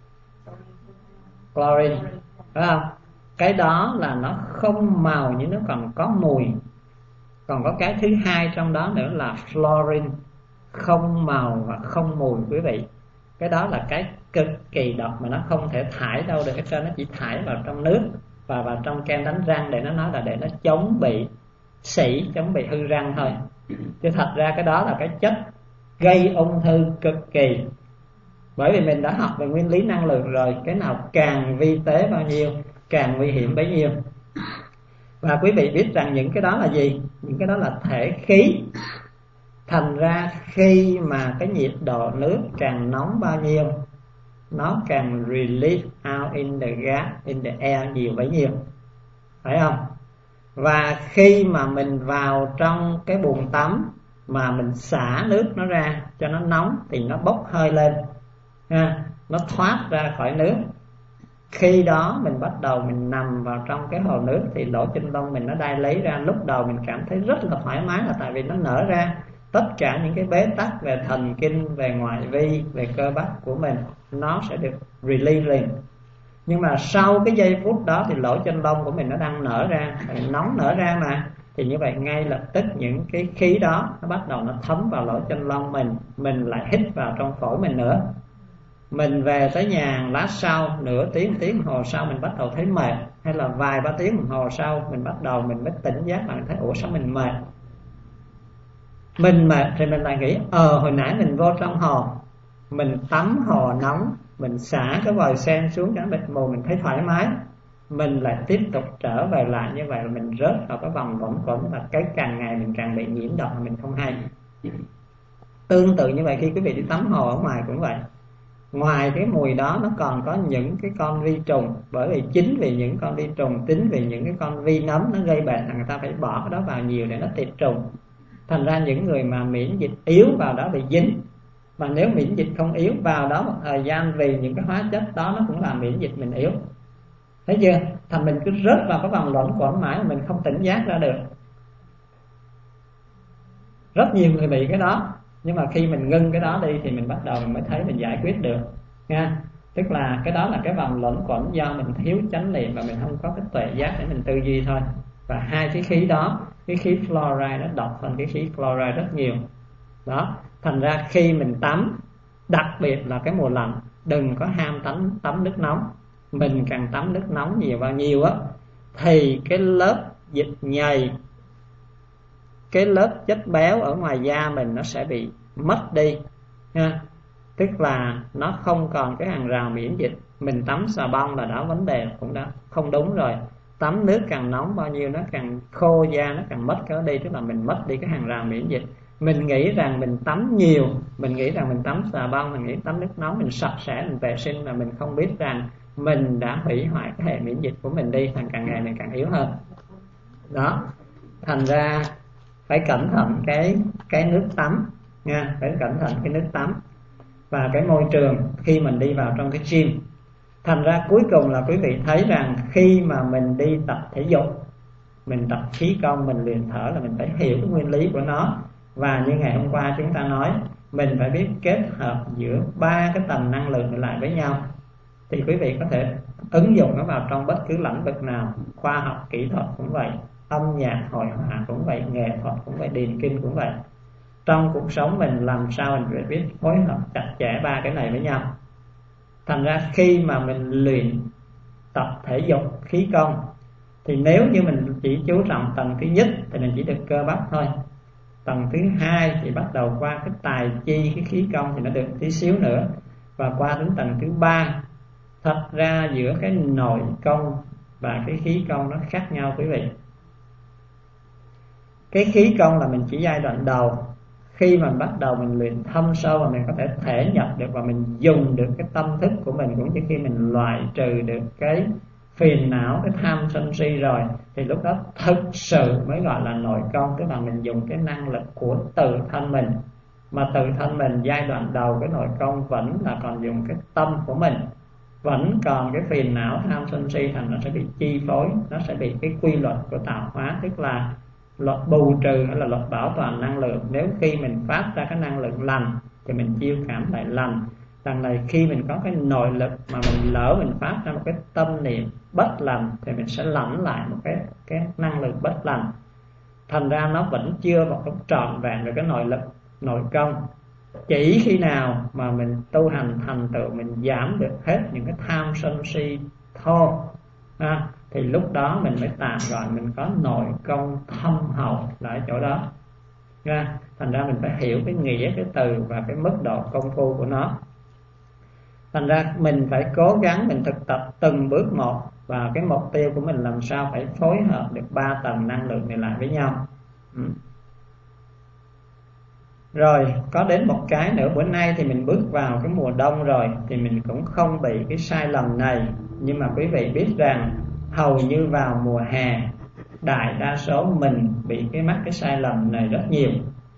Chlorine, phải không? Cái đó là nó không màu nhưng nó còn có mùi. Còn có cái thứ hai trong đó nữa là fluorine, không màu và không mùi quý vị. Cái đó là cái cực kỳ độc mà nó không thể thải đâu được hết trơn, nó chỉ thải vào trong nước và vào trong kem đánh răng, để nó nói là để nó chống bị sỉ, chống bị hư răng thôi. Chứ thật ra cái đó là cái chất gây ung thư cực kỳ. Bởi vì mình đã học về nguyên lý năng lượng rồi, cái nào càng vi tế bao nhiêu càng nguy hiểm bấy nhiêu. Và quý vị biết rằng những cái đó là gì? Những cái đó là thể khí. Thành ra khi mà cái nhiệt độ nước càng nóng bao nhiêu, nó càng release out in the gas, in the air nhiều bấy nhiêu, phải không? Và khi mà mình vào trong cái bồn tắm mà mình xả nước nó ra cho nó nóng, thì nó bốc hơi lên ha, nó thoát ra khỏi nước. Khi đó mình bắt đầu mình nằm vào trong cái hồ nước, thì lỗ chân lông mình nó đai lấy ra. Lúc đầu mình cảm thấy rất là thoải mái, là tại vì nó nở ra tất cả những cái bế tắc về thần kinh, về ngoại vi, về cơ bắp của mình, nó sẽ được release liền. Nhưng mà sau cái giây phút đó thì lỗ chân lông của mình nó đang nở ra, nóng nở ra mà, thì như vậy ngay lập tức những cái khí đó nó bắt đầu nó thấm vào lỗ chân lông mình lại hít vào trong phổi mình nữa. Mình về tới nhà lát sau, nửa tiếng, tiếng đồng hồ sau mình bắt đầu thấy mệt, hay là vài ba tiếng đồng hồ sau mình bắt đầu mình mới tỉnh giác là mình thấy ủa sao mình mệt. Mình mệt thì mình lại nghĩ hồi nãy mình vô trong hồ, mình tắm hồ nóng, mình xả cái vòi sen xuống cho nó bịt mù, mình thấy thoải mái. Mình lại tiếp tục trở về lại như vậy, là mình rớt vào cái vòng luẩn quẩn, và cái càng ngày mình càng bị nhiễm độc mà mình không hay. Tương tự như vậy, khi quý vị đi tắm hồ ở ngoài cũng vậy. Ngoài cái mùi đó nó còn có những cái con vi trùng, bởi vì chính vì những con vi trùng, tính vì những cái con vi nấm nó gây bệnh, là người ta phải bỏ cái đó vào nhiều để nó tiệt trùng. Thành ra những người mà miễn dịch yếu vào đó bị dính. Mà nếu miễn dịch không yếu vào đó một thời gian, vì những cái hóa chất đó nó cũng làm miễn dịch mình yếu. Thấy chưa? Thành mình cứ rớt vào cái vòng luẩn quẩn mãi mà mình không tỉnh giác ra được. Rất nhiều người bị cái đó. Nhưng mà khi mình ngưng cái đó đi thì mình bắt đầu mình mới thấy mình giải quyết được nha. Tức là cái đó là cái vòng luẩn quẩn do mình thiếu chánh niệm và mình không có cái tuệ giác để mình tư duy thôi. Và hai cái khí đó, cái khí fluoride nó độc hơn cái khí chloride rất nhiều. Đó, thành ra khi mình tắm, đặc biệt là cái mùa lạnh, đừng có ham tắm nước nóng. Mình càng tắm nước nóng nhiều bao nhiêu á, thì cái lớp dịch nhầy, cái lớp chất béo ở ngoài da mình nó sẽ bị mất đi ha. Tức là nó không còn cái hàng rào miễn dịch. Mình tắm xà bông là đã vấn đề cũng đã không đúng rồi. Tắm nước càng nóng bao nhiêu nó càng khô da, nó càng mất cái đó đi. Tức là mình mất đi cái hàng rào miễn dịch. Mình nghĩ rằng mình tắm nhiều, mình nghĩ rằng mình tắm xà bông, mình nghĩ tắm nước nóng mình sạch sẽ, mình vệ sinh, mà mình không biết rằng mình đã hủy hoại cái hệ miễn dịch của mình đi, thành càng ngày mình càng yếu hơn. Đó, thành ra phải cẩn thận cái nước tắm nha, phải cẩn thận cái nước tắm và cái môi trường khi mình đi vào trong cái gym. Thành ra cuối cùng là quý vị thấy rằng khi mà mình đi tập thể dục, mình tập khí công, mình luyện thở, là mình phải hiểu cái nguyên lý của nó. Và như ngày hôm qua chúng ta nói, mình phải biết kết hợp giữa ba cái tầng năng lượng lại với nhau, thì quý vị có thể ứng dụng nó vào trong bất cứ lĩnh vực nào. Khoa học kỹ thuật cũng vậy, âm nhạc hội họa cũng vậy, nghệ thuật cũng vậy, điền kinh cũng vậy. Trong cuộc sống mình làm sao mình phải biết phối hợp chặt chẽ ba cái này với nhau. Thành ra khi mà mình luyện tập thể dục khí công, thì nếu như mình chỉ chú trọng tầng thứ nhất thì mình chỉ được cơ bắp thôi. Tầng thứ hai thì bắt đầu qua cái tài chi, cái khí công thì nó được tí xíu nữa. Và qua đến tầng thứ ba, thật ra giữa cái nội công và cái khí công nó khác nhau quý vị. Cái khí công là mình chỉ giai đoạn đầu. Khi mà bắt đầu mình luyện thâm sâu và mình có thể thể nhập được và mình dùng được cái tâm thức của mình, cũng như khi mình loại trừ được cái phiền não, cái tham sân si rồi, thì lúc đó thực sự mới gọi là nội công, tức là mình dùng cái năng lực của tự thân mình. Mà tự thân mình giai đoạn đầu cái nội công vẫn là còn dùng cái tâm của mình, vẫn còn cái phiền não tham sân si, thành nó sẽ bị chi phối, nó sẽ bị cái quy luật của tạo hóa, tức là luật bù trừ hay là luật bảo toàn năng lượng. Nếu khi mình phát ra cái năng lượng lành thì mình chiêu cảm lại lành. Đằng này khi mình có cái nội lực mà mình lỡ mình phát ra một cái tâm niệm bất lành thì mình sẽ lãnh lại một cái năng lượng bất lành. Thành ra nó vẫn chưa một cái trọn vẹn về cái nội lực nội công. Chỉ khi nào mà mình tu hành thành tựu, mình giảm được hết những cái tham sân si thô thì lúc đó mình mới tạm gọi mình có nội công thâm hậu là ở chỗ đó. Thành ra mình phải hiểu cái nghĩa cái từ và cái mức độ công phu của nó. Thành ra mình phải cố gắng mình thực tập từng bước một, và cái mục tiêu của mình làm sao phải phối hợp được 3 tầng năng lượng này lại với nhau. Rồi có đến một cái nữa, bữa nay thì mình bước vào cái mùa đông rồi thì mình cũng không bị cái sai lầm này. Nhưng mà quý vị biết rằng hầu như vào mùa hè đại đa số mình bị mắc cái sai lầm này rất nhiều.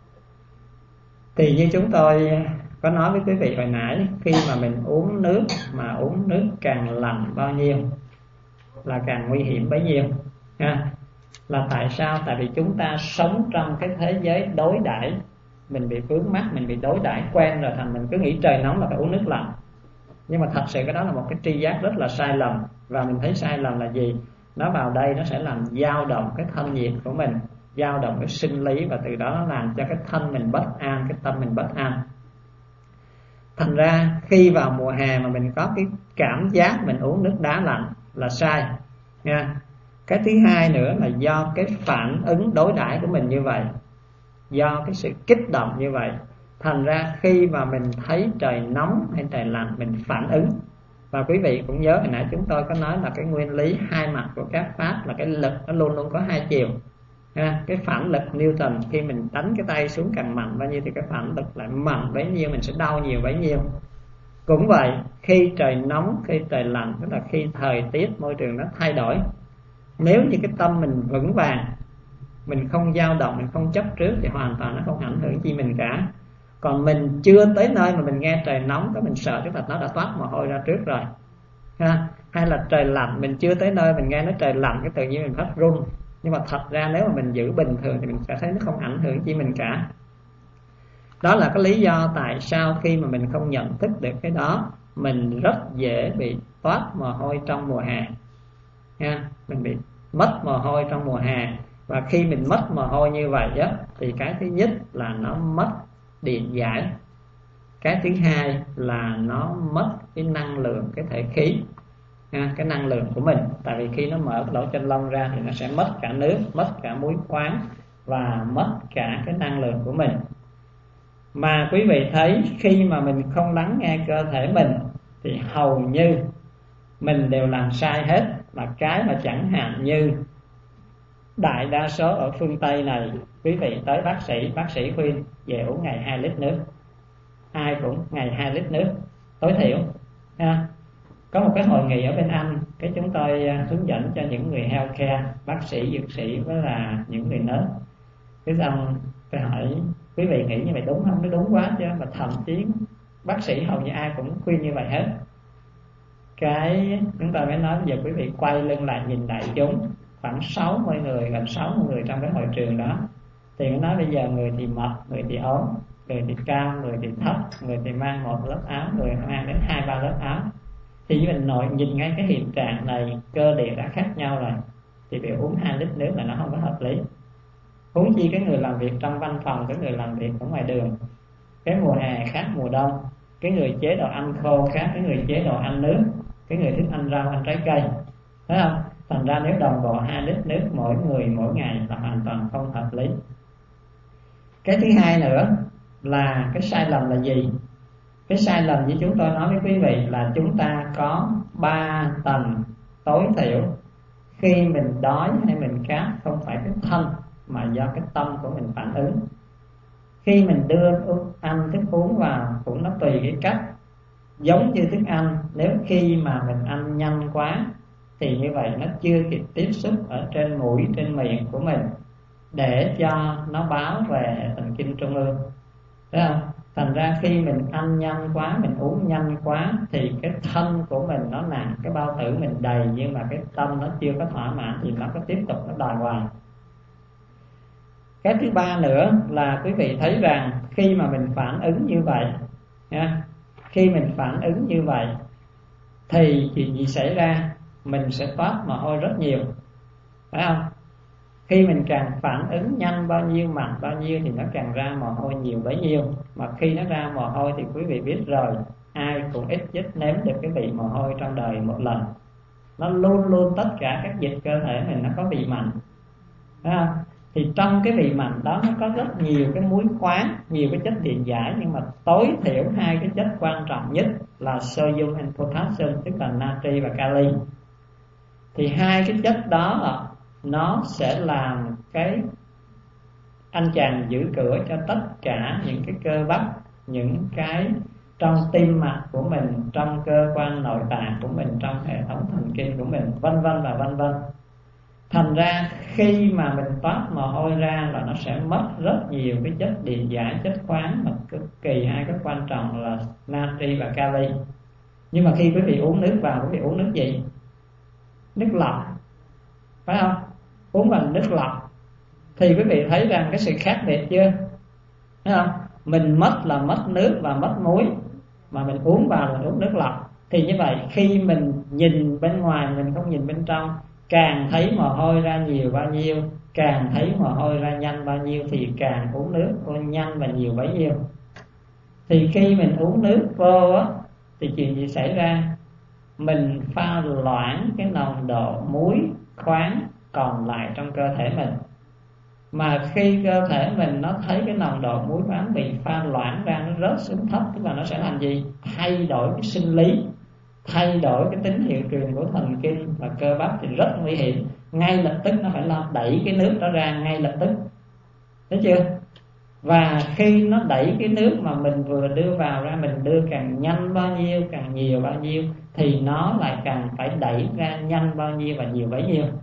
Thì như chúng tôi có nói với quý vị hồi nãy, khi mà mình uống nước mà uống nước càng lạnh bao nhiêu là càng nguy hiểm bấy nhiêu là tại sao? Tại vì chúng ta sống trong cái thế giới đối đãi, mình bị vướng mắc, mình bị đối đãi quen rồi, thành mình cứ nghĩ trời nóng là phải uống nước lạnh. Nhưng mà thật sự cái đó là một cái tri giác rất là sai lầm. Và mình thấy sai lầm là gì? Nó vào đây nó sẽ làm dao động cái thân nhiệt của mình, dao động cái sinh lý, và từ đó nó làm cho cái thân mình bất an, cái tâm mình bất an. Thành ra khi vào mùa hè mà mình có cái cảm giác mình uống nước đá lạnh là sai nha. Cái thứ hai nữa là do cái phản ứng đối đãi của mình như vậy, do cái sự kích động như vậy, thành ra khi mà mình thấy trời nóng hay trời lạnh mình phản ứng. Và quý vị cũng nhớ hồi nãy chúng tôi có nói là cái nguyên lý hai mặt của các pháp là cái lực nó luôn luôn có hai chiều. Cái phản lực Newton, khi mình đánh cái tay xuống càng mạnh bao nhiêu thì cái phản lực lại mạnh bấy nhiêu, mình sẽ đau nhiều bấy nhiêu. Cũng vậy, khi trời nóng, khi trời lạnh, tức là khi thời tiết môi trường nó thay đổi, nếu như cái tâm mình vững vàng, mình không dao động, mình không chấp trước thì hoàn toàn nó không ảnh hưởng chi mình cả. Còn mình chưa tới nơi mà mình nghe trời nóng cái mình sợ, tức là nó đã toát mồ hôi ra trước rồi hay là trời lạnh, mình chưa tới nơi mình nghe nó trời lạnh cái tự nhiên mình phát run. Nhưng mà thật ra nếu mà mình giữ bình thường thì mình sẽ thấy nó không ảnh hưởng chi mình cả. Đó là cái lý do tại sao khi mà mình không nhận thức được cái đó, mình rất dễ bị toát mồ hôi trong mùa hè mình bị mất mồ hôi trong mùa hè. Và khi mình mất mồ hôi như vậy thì cái thứ nhất là nó mất điện giải, cái thứ hai là nó mất cái năng lượng, cái thể khí, cái năng lượng của mình. Tại vì khi nó mở cái lỗ chân lông ra thì nó sẽ mất cả nước, mất cả muối khoáng và mất cả cái năng lượng của mình. Mà quý vị thấy khi mà mình không lắng nghe cơ thể mình thì hầu như mình đều làm sai hết. Mà cái mà chẳng hạn như đại đa số ở phương Tây này, quý vị tới bác sĩ khuyên về uống ngày 2 lít nước. Ai cũng ngày 2 lít nước tối thiểu Có một cái hội nghị ở bên Anh, cái chúng tôi hướng dẫn cho những người healthcare, bác sĩ, dược sĩ với là những người nurse. Cái xong tôi hỏi quý vị nghĩ như vậy đúng không? Nó đúng quá chứ. Mà thậm chí bác sĩ hầu như ai cũng khuyên như vậy hết. Cái chúng ta mới nói bây giờ quý vị quay lưng lại nhìn đại chúng, khoảng 60 người, gần 60 người trong cái hội trường đó, thì mới nói bây giờ người thì mập, người thì ốm, người thì cao, người thì thấp, người thì mang một lớp áo, người mang đến 2-3 lớp áo. Thì mình nhìn ngay cái hiện trạng này, cơ địa đã khác nhau rồi, thì việc uống 2 lít nước là nó không có hợp lý. Huống chi cái người làm việc trong văn phòng, cái người làm việc ở ngoài đường, cái mùa hè khác mùa đông, cái người chế độ ăn khô khác cái người chế độ ăn nước, cái người thích ăn rau, ăn trái cây, thấy không? Thành ra nếu đồng bộ 2 lít nước mỗi người mỗi ngày là hoàn toàn không hợp lý. Cái thứ hai nữa là cái sai lầm là gì? Cái sai lầm như chúng tôi nói với quý vị là chúng ta có 3 tầng tối thiểu. Khi mình đói hay mình khát không phải cái thân mà do cái tâm của mình phản ứng. Khi mình đưa ăn thức uống vào cũng nó tùy cái cách. Giống như thức ăn, nếu khi mà mình ăn nhanh quá thì như vậy nó chưa kịp tiếp xúc ở trên mũi, trên miệng của mình để cho nó báo về hệ thần kinh trung ương, thấy không? Thành ra khi mình ăn nhanh quá, mình uống nhanh quá thì cái thân của mình nó nặng, cái bao tử mình đầy, nhưng mà cái tâm nó chưa có thỏa mãn thì nó có tiếp tục nó đòi hoài. Cái thứ ba nữa là quý vị thấy rằng khi mà mình phản ứng như vậy nha, khi mình phản ứng như vậy thì chuyện gì xảy ra? Mình sẽ toát mồ hôi rất nhiều, phải không? Khi mình càng phản ứng nhanh bao nhiêu, mạnh bao nhiêu thì nó càng ra mồ hôi nhiều bấy nhiêu. Mà khi nó ra mồ hôi thì quý vị biết rồi, ai cũng ít nhất nếm được cái vị mồ hôi trong đời một lần. Nó luôn luôn tất cả các dịch cơ thể mình nó có vị mặn, phải không? Thì trong cái vị mặn đó nó có rất nhiều cái muối khoáng, nhiều cái chất điện giải, nhưng mà tối thiểu hai cái chất quan trọng nhất là sodium and potassium, tức là natri và kali. Thì hai cái chất đó nó sẽ làm cái anh chàng giữ cửa cho tất cả những cái cơ bắp, những cái trong tim mạch của mình, trong cơ quan nội tạng của mình, trong hệ thống thần kinh của mình, vân vân và vân vân. Thành ra khi mà mình toát mồ hôi ra là nó sẽ mất rất nhiều cái chất điện giải, chất khoáng mà cực kỳ hai cái quan trọng là natri và kali. Nhưng mà khi quý vị uống nước vào, quý vị uống nước gì? Nước lọc, phải không? Uống bằng nước lọc thì quý vị thấy rằng cái sự khác biệt chưa? Thấy không? Mình mất là mất nước và mất muối, mà mình uống vào là uống nước lọc. Thì như vậy khi mình nhìn bên ngoài mình không nhìn bên trong, càng thấy mồ hôi ra nhiều bao nhiêu, càng thấy mồ hôi ra nhanh bao nhiêu thì càng uống nước vô nhanh và nhiều bấy nhiêu. Thì khi mình uống nước vô á, thì chuyện gì xảy ra? Mình pha loãng cái nồng độ muối khoáng còn lại trong cơ thể mình. Mà khi cơ thể mình nó thấy cái nồng độ muối khoáng bị pha loãng ra, nó rớt xuống thấp, tức là nó sẽ làm gì? Thay đổi cái sinh lý, thay đổi cái tín hiệu truyền của thần kinh và cơ bắp thì rất nguy hiểm. Ngay lập tức nó phải lo đẩy cái nước đó ra ngay lập tức, thấy chưa? Và khi nó đẩy cái nước mà mình vừa đưa vào ra, mình đưa càng nhanh bao nhiêu, càng nhiều bao nhiêu, thì nó lại càng phải đẩy ra nhanh bao nhiêu và nhiều bấy nhiêu.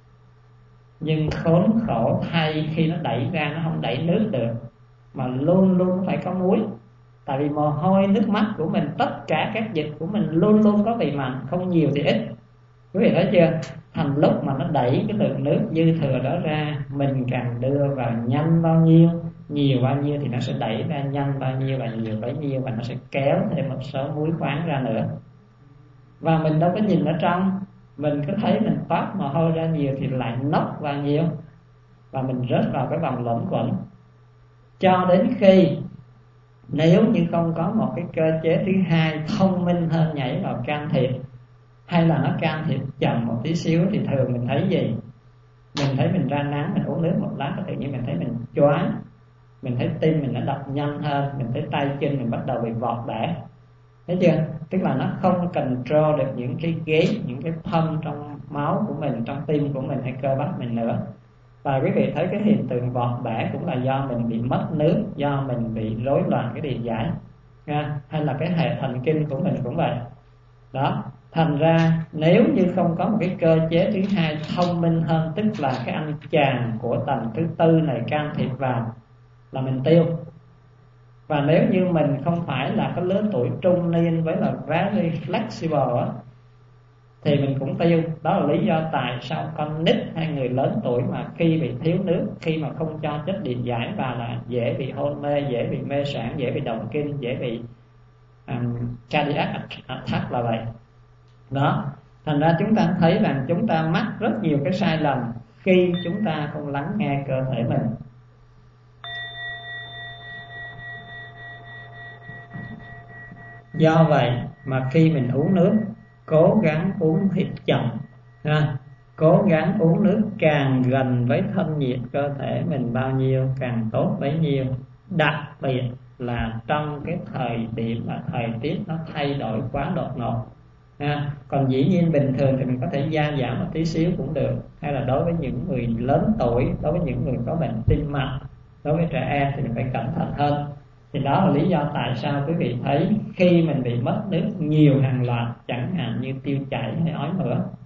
Nhưng khốn khổ thay, khi nó đẩy ra nó không đẩy nước được, mà luôn luôn phải có muối. Tại vì mồ hôi, nước mắt của mình, tất cả các dịch của mình luôn luôn có vị mặn, không nhiều thì ít. Quý vị thấy chưa? Thành lúc mà nó đẩy cái lượng nước dư thừa đó ra, mình càng đưa vào nhanh bao nhiêu, nhiều bao nhiêu thì nó sẽ đẩy ra nhanh bao nhiêu và nhiều bấy nhiêu, và nó sẽ kéo thêm một số muối khoáng ra nữa. Và mình đâu có nhìn ở trong, mình cứ thấy mình toát mồ hôi ra nhiều thì lại nốc vào nhiều, và mình rớt vào cái vòng luẩn quẩn. Cho đến khi nếu như không có một cái cơ chế thứ hai thông minh hơn nhảy vào can thiệp, hay là nó can thiệp chậm một tí xíu, thì thường mình thấy gì? Mình thấy mình ra nắng, mình uống nước một lát tự nhiên mình thấy mình choáng, mình thấy tim mình nó đập nhanh hơn, mình thấy tay chân mình bắt đầu bị vọt bẻ, thấy chưa? Tức là nó không control được những cái ghế, những cái phân trong máu của mình, trong tim của mình hay cơ bắp mình nữa. Và quý vị thấy cái hiện tượng vọt bẻ cũng là do mình bị mất nước, do mình bị rối loạn cái điện giải, hay là cái hệ thần kinh của mình cũng vậy đó. Thành ra nếu như không có một cái cơ chế thứ hai thông minh hơn, tức là cái anh chàng của tầng thứ tư này can thiệp vào, là mình tiêu. Và nếu như mình không phải là cái lứa tuổi trung niên với là very flexible á, thì mình cũng tiêu. Đó là lý do tại sao con nít hay người lớn tuổi mà khi bị thiếu nước, khi mà không cho chất điện giải vào là dễ bị hôn mê, dễ bị mê sản, dễ bị động kinh, dễ bị cardiac attack là vậy đó. Thành ra chúng ta thấy rằng chúng ta mắc rất nhiều cái sai lầm khi chúng ta không lắng nghe cơ thể mình. Do vậy mà khi mình uống nước, cố gắng uống thiệt chậm, cố gắng uống nước càng gần với thân nhiệt cơ thể mình bao nhiêu càng tốt bấy nhiêu. Đặc biệt là trong cái thời điểm mà thời tiết nó thay đổi quá đột ngột. Còn dĩ nhiên bình thường thì mình có thể gia giảm một tí xíu cũng được, hay là đối với những người lớn tuổi, đối với những người có bệnh tim mạch, đối với trẻ em thì mình phải cẩn thận hơn. Thì đó là lý do tại sao quý vị thấy khi mình bị mất nước nhiều hàng loạt, chẳng hạn như tiêu chảy hay ói mửa,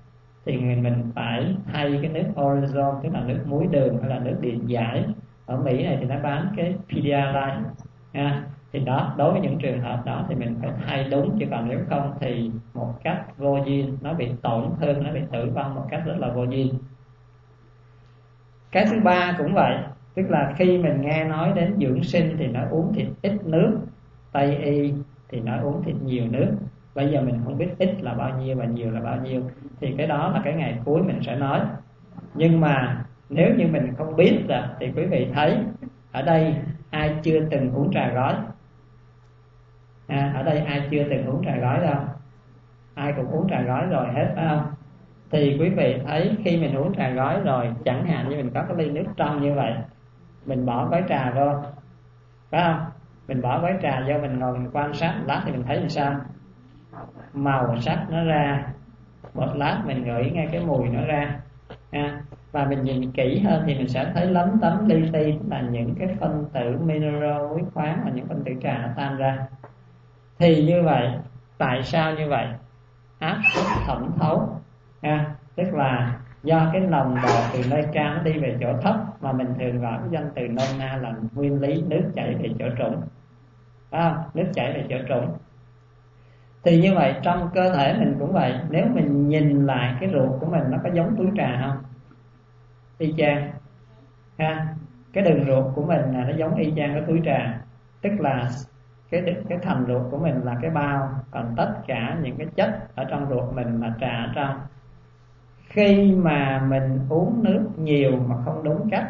thì mình phải thay cái nước orezon, tức là nước muối đường hay là nước điện giải. Ở Mỹ này thì nó bán cái Pedialyte ha. Thì đó, đối với những trường hợp đó thì mình phải thay đúng, chứ còn nếu không thì một cách vô duyên nó bị tổn thương, nó bị tử vong một cách rất là vô duyên. Cái thứ ba cũng vậy, tức là khi mình nghe nói đến dưỡng sinh thì nó uống thịt ít nước, Tây y thì nói uống thịt nhiều nước. Bây giờ mình không biết ít là bao nhiêu và nhiều là bao nhiêu, thì cái đó là cái ngày cuối mình sẽ nói. Nhưng mà nếu như mình không biết rồi thì quý vị thấy ở đây ai chưa từng uống trà gói? Ở đây ai chưa từng uống trà gói đâu? Ai cũng uống trà gói rồi hết, phải không? Thì quý vị thấy khi mình uống trà gói rồi, chẳng hạn như mình có cái ly nước trong như vậy, mình bỏ gói trà vô, phải không? Mình bỏ gói trà vô, mình ngồi mình quan sát một lát thì mình thấy làm sao? Màu sắc nó ra, một lát mình ngửi ngay cái mùi nó ra. Và mình nhìn kỹ hơn thì mình sẽ thấy lấm tấm li ti, là những cái phân tử mineral, muối khoáng và những phân tử trà nó tan ra. Thì như vậy, tại sao như vậy? Áp suất thẩm thấu, tức là do cái nồng độ từ nơi cao nó đi về chỗ thấp, mà mình thường gọi cái danh từ nôm na là nguyên lý nước chảy về chỗ trũng, nước chảy về chỗ trũng. Thì như vậy trong cơ thể mình cũng vậy, nếu mình nhìn lại cái ruột của mình nó có giống túi trà không? Y chang. Cái đường ruột của mình là nó giống y chang cái túi trà, tức là cái thành ruột của mình là cái bao, còn tất cả những cái chất ở trong ruột mình là trà ở trong. Khi mà mình uống nước nhiều mà không đúng cách,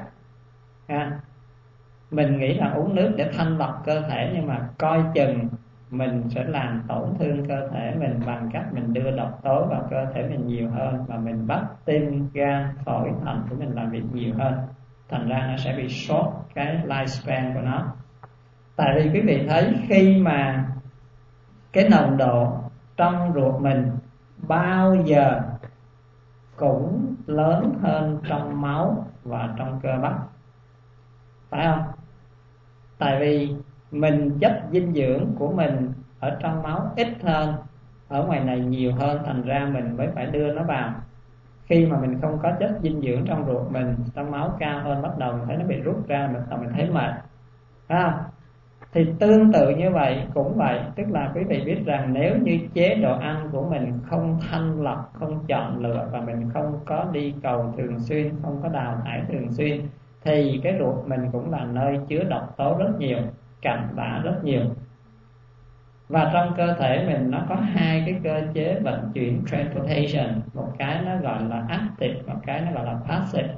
mình nghĩ là uống nước để thanh lọc cơ thể, nhưng mà coi chừng mình sẽ làm tổn thương cơ thể mình bằng cách mình đưa độc tố vào cơ thể mình nhiều hơn, và mình bắt tim, gan, phổi, thận của mình làm việc nhiều hơn. Thành ra nó sẽ bị short cái lifespan của nó. Tại vì quý vị thấy khi mà cái nồng độ trong ruột mình bao giờ cũng lớn hơn trong máu và trong cơ bắp, phải không? Tại vì mình chất dinh dưỡng của mình ở trong máu ít hơn, ở ngoài này nhiều hơn, thành ra mình mới phải đưa nó vào. Khi mà mình không có chất dinh dưỡng trong ruột mình, trong máu cao hơn, bắt đầu mình thấy nó bị rút ra, mình thấy mệt, phải không? Thì tương tự như vậy cũng vậy, tức là quý vị biết rằng nếu như chế độ ăn của mình không thanh lọc, không chọn lựa, và mình không có đi cầu thường xuyên, không có đào thải thường xuyên, thì cái ruột mình cũng là nơi chứa độc tố rất nhiều, cặn bã rất nhiều. Và trong cơ thể mình nó có hai cái cơ chế vận chuyển transportation, một cái nó gọi là active, một cái nó gọi là passive.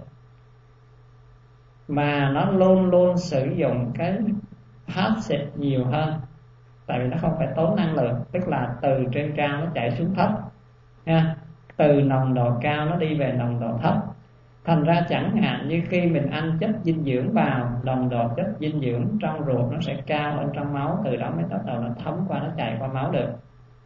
Mà nó luôn luôn sử dụng cái passive nhiều hơn, tại vì nó không phải tốn năng lượng, tức là từ trên cao nó chảy xuống thấp, từ nồng độ cao nó đi về nồng độ thấp. Thành ra chẳng hạn như khi mình ăn chất dinh dưỡng vào, nồng độ chất dinh dưỡng trong ruột nó sẽ cao hơn trong máu, từ đó mới bắt đầu nó thấm qua, nó chạy qua máu được.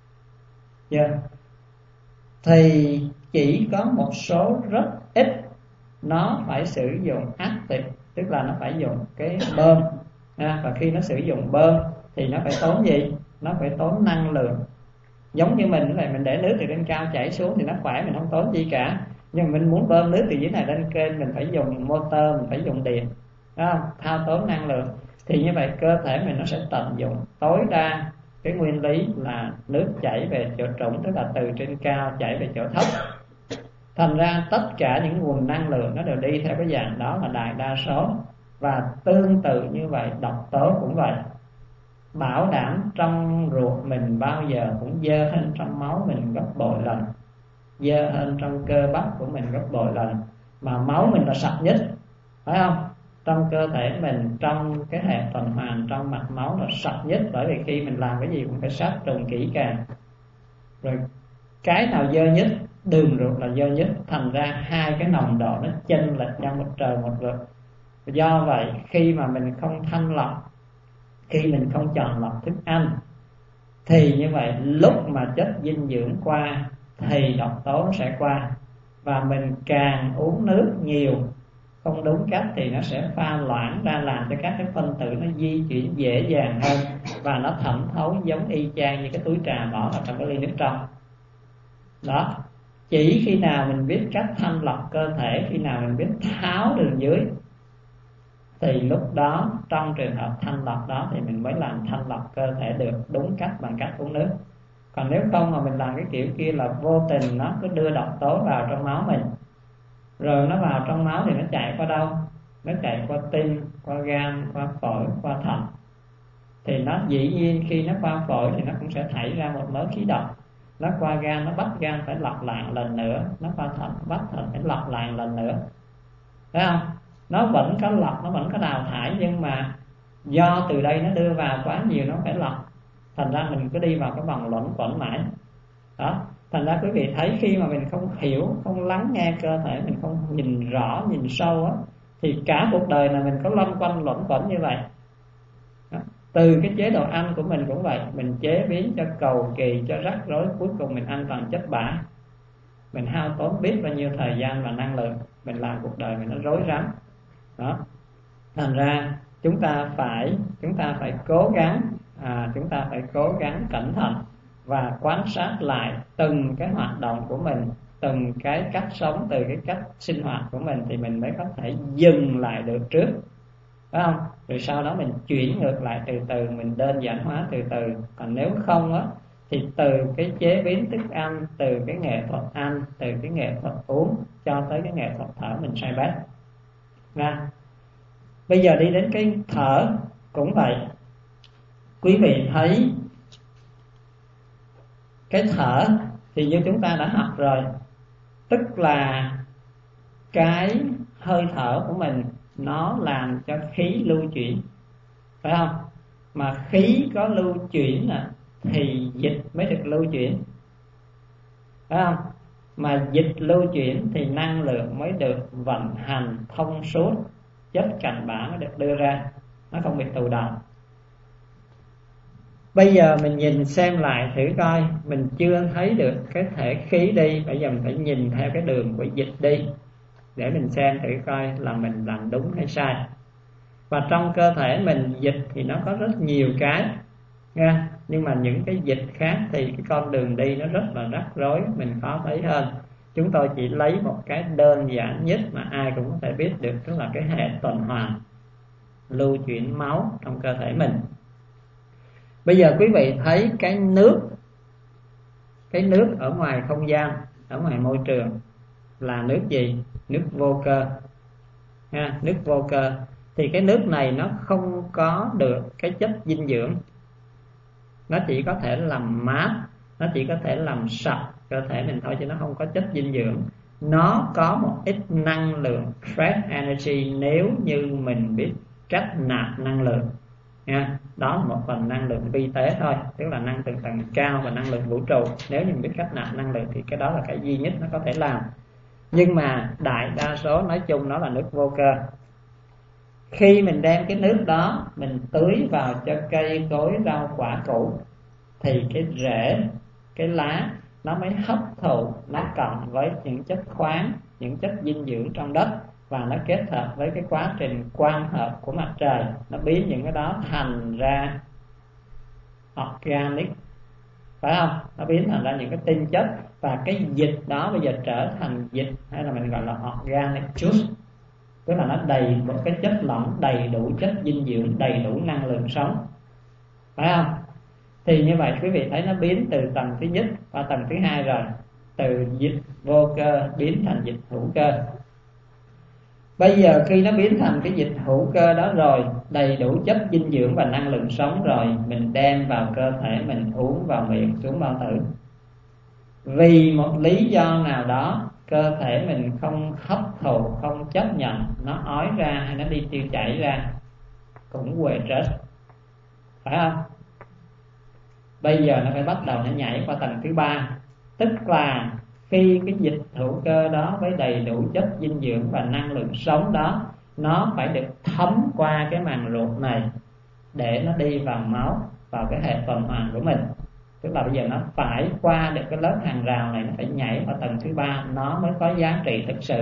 Thì chỉ có một số rất ít nó phải sử dụng active, tức là nó phải dùng cái bơm. Và khi nó sử dụng bơm thì nó phải tốn gì? Nó phải tốn năng lượng. Giống như mình vậy, mình để nước từ trên cao chảy xuống thì nó khỏe, mình không tốn gì cả. Nhưng mà mình muốn bơm nước từ dưới này lên kênh, mình phải dùng motor, mình phải dùng điện, thao tốn năng lượng. Thì như vậy cơ thể mình nó sẽ tận dụng tối đa cái nguyên lý là nước chảy về chỗ trũng, tức là từ trên cao chảy về chỗ thấp. Thành ra tất cả những nguồn năng lượng nó đều đi theo cái dạng đó là đại đa số. Và tương tự như vậy, độc tố cũng vậy. Bảo đảm trong ruột mình bao giờ cũng dơ hơn trong máu mình gấp bội lần, dơ hơn trong cơ bắp của mình gấp bội lần. Mà máu mình là sạch nhất, phải không? Trong cơ thể mình, trong cái hệ tuần hoàn, trong mạch máu là sạch nhất. Bởi vì khi mình làm cái gì cũng phải sát trùng kỹ càng. Rồi cái nào dơ nhất? Đường ruột là dơ nhất. Thành ra hai cái nồng độ nó chênh lệch nhau một trời một vực. Do vậy khi mà mình không thanh lọc, khi mình không chọn lọc thức ăn, thì như vậy lúc mà chất dinh dưỡng qua thì độc tố sẽ qua. Và mình càng uống nước nhiều không đúng cách thì nó sẽ pha loãng ra, làm cho các cái phân tử nó di chuyển dễ dàng hơn, và nó thẩm thấu giống y chang như cái túi trà bỏ vào trong cái ly nước trong đó. Chỉ khi nào mình biết cách thanh lọc cơ thể, khi nào mình biết tháo đường dưới, thì lúc đó trong trường hợp thanh lọc đó thì mình mới làm thanh lọc cơ thể được đúng cách bằng cách uống nước. Còn nếu không mà mình làm cái kiểu kia là vô tình nó cứ đưa độc tố vào trong máu mình, rồi nó vào trong máu thì nó chạy qua đâu? Nó chạy qua tim, qua gan, qua phổi, qua thận. Thì nó dĩ nhiên khi nó qua phổi thì nó cũng sẽ thải ra một mớ khí độc. Nó qua gan, nó bắt gan phải lọc lại một lần nữa. Nó qua thận, bắt thận phải lọc lại một lần nữa. Thấy không? Nó vẫn có lọc, nó vẫn có đào thải, nhưng mà do từ đây nó đưa vào quá nhiều, nó phải lọc, thành ra mình cứ đi vào cái vòng luẩn quẩn mãi đó. Thành ra quý vị thấy khi mà mình không hiểu, không lắng nghe cơ thể mình, không nhìn rõ, nhìn sâu á, thì cả cuộc đời là mình có loanh quanh luẩn quẩn như vậy đó. Từ cái chế độ ăn của mình cũng vậy, mình chế biến cho cầu kỳ, cho rắc rối, cuối cùng mình ăn toàn chất bã, mình hao tốn biết bao nhiêu thời gian và năng lượng, mình làm cuộc đời mình nó rối rắm đó. Thành ra chúng ta phải cố gắng chúng ta phải cố gắng cẩn thận và quan sát lại từng cái hoạt động của mình, từng cái cách sống, từ cái cách sinh hoạt của mình, thì mình mới có thể dừng lại được trước, phải không? Rồi sau đó mình chuyển ngược lại từ từ, mình đơn giản hóa từ từ. Còn nếu không á, thì từ cái chế biến thức ăn, từ cái nghệ thuật ăn, từ cái nghệ thuật uống, cho tới cái nghệ thuật thở mình sai bét nha. Bây giờ đi đến cái thở cũng vậy. Quý vị thấy cái thở thì như chúng ta đã học rồi, tức là cái hơi thở của mình nó làm cho khí lưu chuyển, phải không? Mà khí có lưu chuyển thì dịch mới được lưu chuyển, phải không? Mà dịch lưu chuyển thì năng lượng mới được vận hành thông suốt, chất cặn bã mới được đưa ra, nó không bị tù đọng. Bây giờ mình nhìn xem lại thử coi, mình chưa thấy được cái thể khí đi, bây giờ mình phải nhìn theo cái đường của dịch đi, để mình xem thử coi là mình làm đúng hay sai. Và trong cơ thể mình dịch thì nó có rất nhiều cái nha, nhưng mà những cái dịch khác thì cái con đường đi nó rất là rắc rối, mình khó thấy hơn. Chúng tôi chỉ lấy một cái đơn giản nhất mà ai cũng có thể biết được, tức là cái hệ tuần hoàn, lưu chuyển máu trong cơ thể mình. Bây giờ quý vị thấy cái nước ở ngoài không gian, ở ngoài môi trường là nước gì? Nước vô cơ ha, nước vô cơ. Thì cái nước này nó không có được cái chất dinh dưỡng, nó chỉ có thể làm mát, nó chỉ có thể làm sạch cơ thể mình thôi, chứ nó không có chất dinh dưỡng. Nó có một ít năng lượng fresh energy nếu như mình biết cách nạp năng lượng nha. Đó là một phần năng lượng vi tế thôi, tức là năng lượng tầng cao và năng lượng vũ trụ. Nếu như mình biết cách nạp năng lượng thì cái đó là cái duy nhất nó có thể làm. Nhưng mà đại đa số nói chung nó là nước vô cơ. Khi mình đem cái nước đó mình tưới vào cho cây cối rau quả củ, thì cái rễ, cái lá nó mới hấp thụ, nó cộng với những chất khoáng, những chất dinh dưỡng trong đất, và nó kết hợp với cái quá trình quang hợp của mặt trời, nó biến những cái đó thành ra organic, phải không? Nó biến thành ra những cái tinh chất, và cái dịch đó bây giờ trở thành dịch, hay là mình gọi là organic juice, tức là nó đầy một cái chất lỏng, đầy đủ chất dinh dưỡng, đầy đủ năng lượng sống, phải không? Thì như vậy quý vị thấy nó biến từ tầng thứ nhất qua tầng thứ hai rồi, từ dịch vô cơ biến thành dịch hữu cơ. Bây giờ khi nó biến thành cái dịch hữu cơ đó rồi, đầy đủ chất dinh dưỡng và năng lượng sống rồi, mình đem vào cơ thể mình uống vào miệng xuống bao tử. Vì một lý do nào đó cơ thể mình không hấp thụ, không chấp nhận, nó ói ra hay nó đi tiêu chảy ra, cũng quệ trớt, phải không? Bây giờ nó phải bắt đầu nó nhảy qua tầng thứ ba, tức là khi cái dịch hữu cơ đó với đầy đủ chất dinh dưỡng và năng lượng sống đó, nó phải được thấm qua cái màng ruột này để nó đi vào máu, vào cái hệ tuần hoàn của mình. Tức là bây giờ nó phải qua được cái lớp hàng rào này, nó phải nhảy vào tầng thứ ba, nó mới có giá trị thực sự.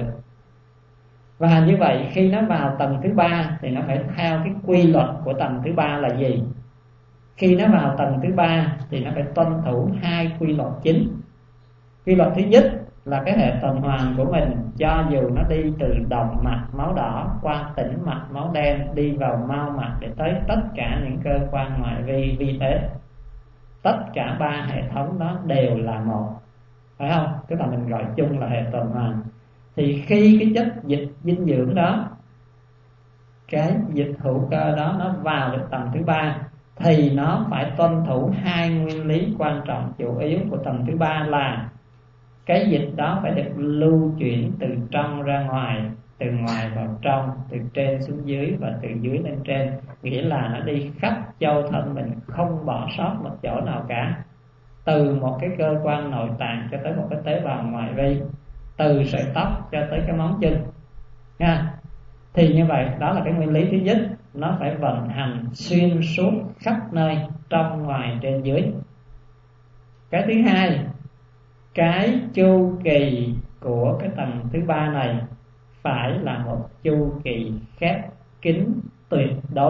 Và như vậy khi nó vào tầng thứ ba thì nó phải theo cái quy luật của tầng thứ ba là gì? Khi nó vào tầng thứ ba thì nó phải tuân thủ hai quy luật chính. Quy luật thứ nhất là cái hệ tuần hoàn của mình, cho dù nó đi từ động mạch máu đỏ qua tĩnh mạch máu đen, đi vào mao mạch để tới tất cả những cơ quan ngoại vi vi tế, tất cả ba hệ thống đó đều là một, phải không? Tức là mình gọi chung là hệ tuần hoàn. Thì khi cái chất dịch dinh dưỡng đó, cái dịch hữu cơ đó nó vào được tầng thứ ba, thì nó phải tuân thủ hai nguyên lý quan trọng chủ yếu của tầng thứ ba là cái dịch đó phải được lưu chuyển từ trong ra ngoài, từ ngoài vào trong, từ trên xuống dưới và từ dưới lên trên. Nghĩa là nó đi khắp châu thân mình, không bỏ sót một chỗ nào cả, từ một cái cơ quan nội tạng cho tới một cái tế bào ngoại vi, từ sợi tóc cho tới cái móng chân nha. Thì như vậy đó là cái nguyên lý thứ nhất, nó phải vận hành xuyên suốt khắp nơi, trong ngoài trên dưới. Cái thứ hai, cái chu kỳ của cái tầng thứ ba này phải là một chu kỳ khép kín tuyệt đối,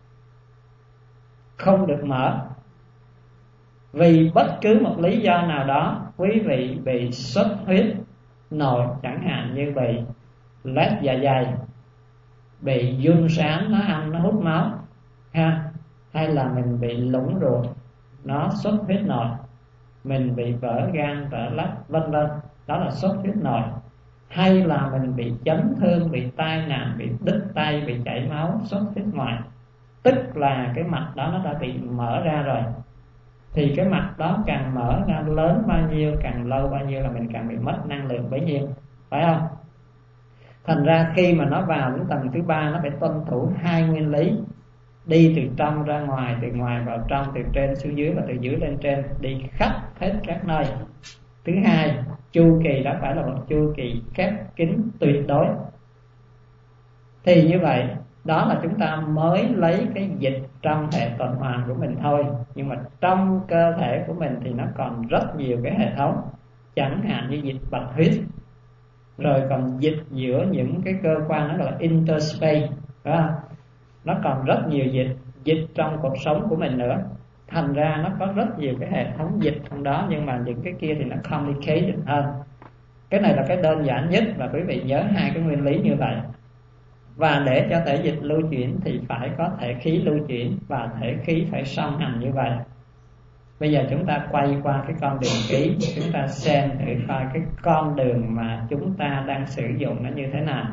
không được mở. Vì bất cứ một lý do nào đó quý vị bị xuất huyết nội, chẳng hạn như bị loét dạ dày, bị giun sán nó ăn nó hút máu ha, hay là mình bị lủng ruột nó xuất huyết nội, mình bị vỡ gan vỡ lách vân vân, đó là xuất huyết nội. Hay là mình bị chấn thương, bị tai nạn, bị đứt tay, bị chảy máu, xuất huyết ngoại, tức là cái mạch đó nó đã bị mở ra rồi. Thì cái mạch đó càng mở ra lớn bao nhiêu, càng lâu bao nhiêu là mình càng bị mất năng lượng bấy nhiêu, phải không? Thành ra khi mà nó vào đến tầng thứ ba, nó phải tuân thủ hai nguyên lý, đi từ trong ra ngoài, từ ngoài vào trong, từ trên xuống dưới và từ dưới lên trên, đi khắp hết các nơi. Thứ hai, chu kỳ đó phải là một chu kỳ khép kín tuyệt đối. Thì như vậy đó là chúng ta mới lấy cái dịch trong hệ tuần hoàn của mình thôi, nhưng mà trong cơ thể của mình thì nó còn rất nhiều cái hệ thống, chẳng hạn như dịch bạch huyết, rồi còn dịch giữa những cái cơ quan, nó gọi là interspace, phải không? Nó còn rất nhiều dịch trong cuộc sống của mình nữa. Thành ra nó có rất nhiều cái hệ thống dịch trong đó, nhưng mà những cái kia thì nó complicated hơn. Cái này là cái đơn giản nhất, và quý vị nhớ hai cái nguyên lý như vậy. Và để cho thể dịch lưu chuyển thì phải có thể khí lưu chuyển, và thể khí phải song hành như vậy. Bây giờ chúng ta quay qua cái con đường khí, chúng ta xem thử coi cái con đường mà chúng ta đang sử dụng nó như thế nào.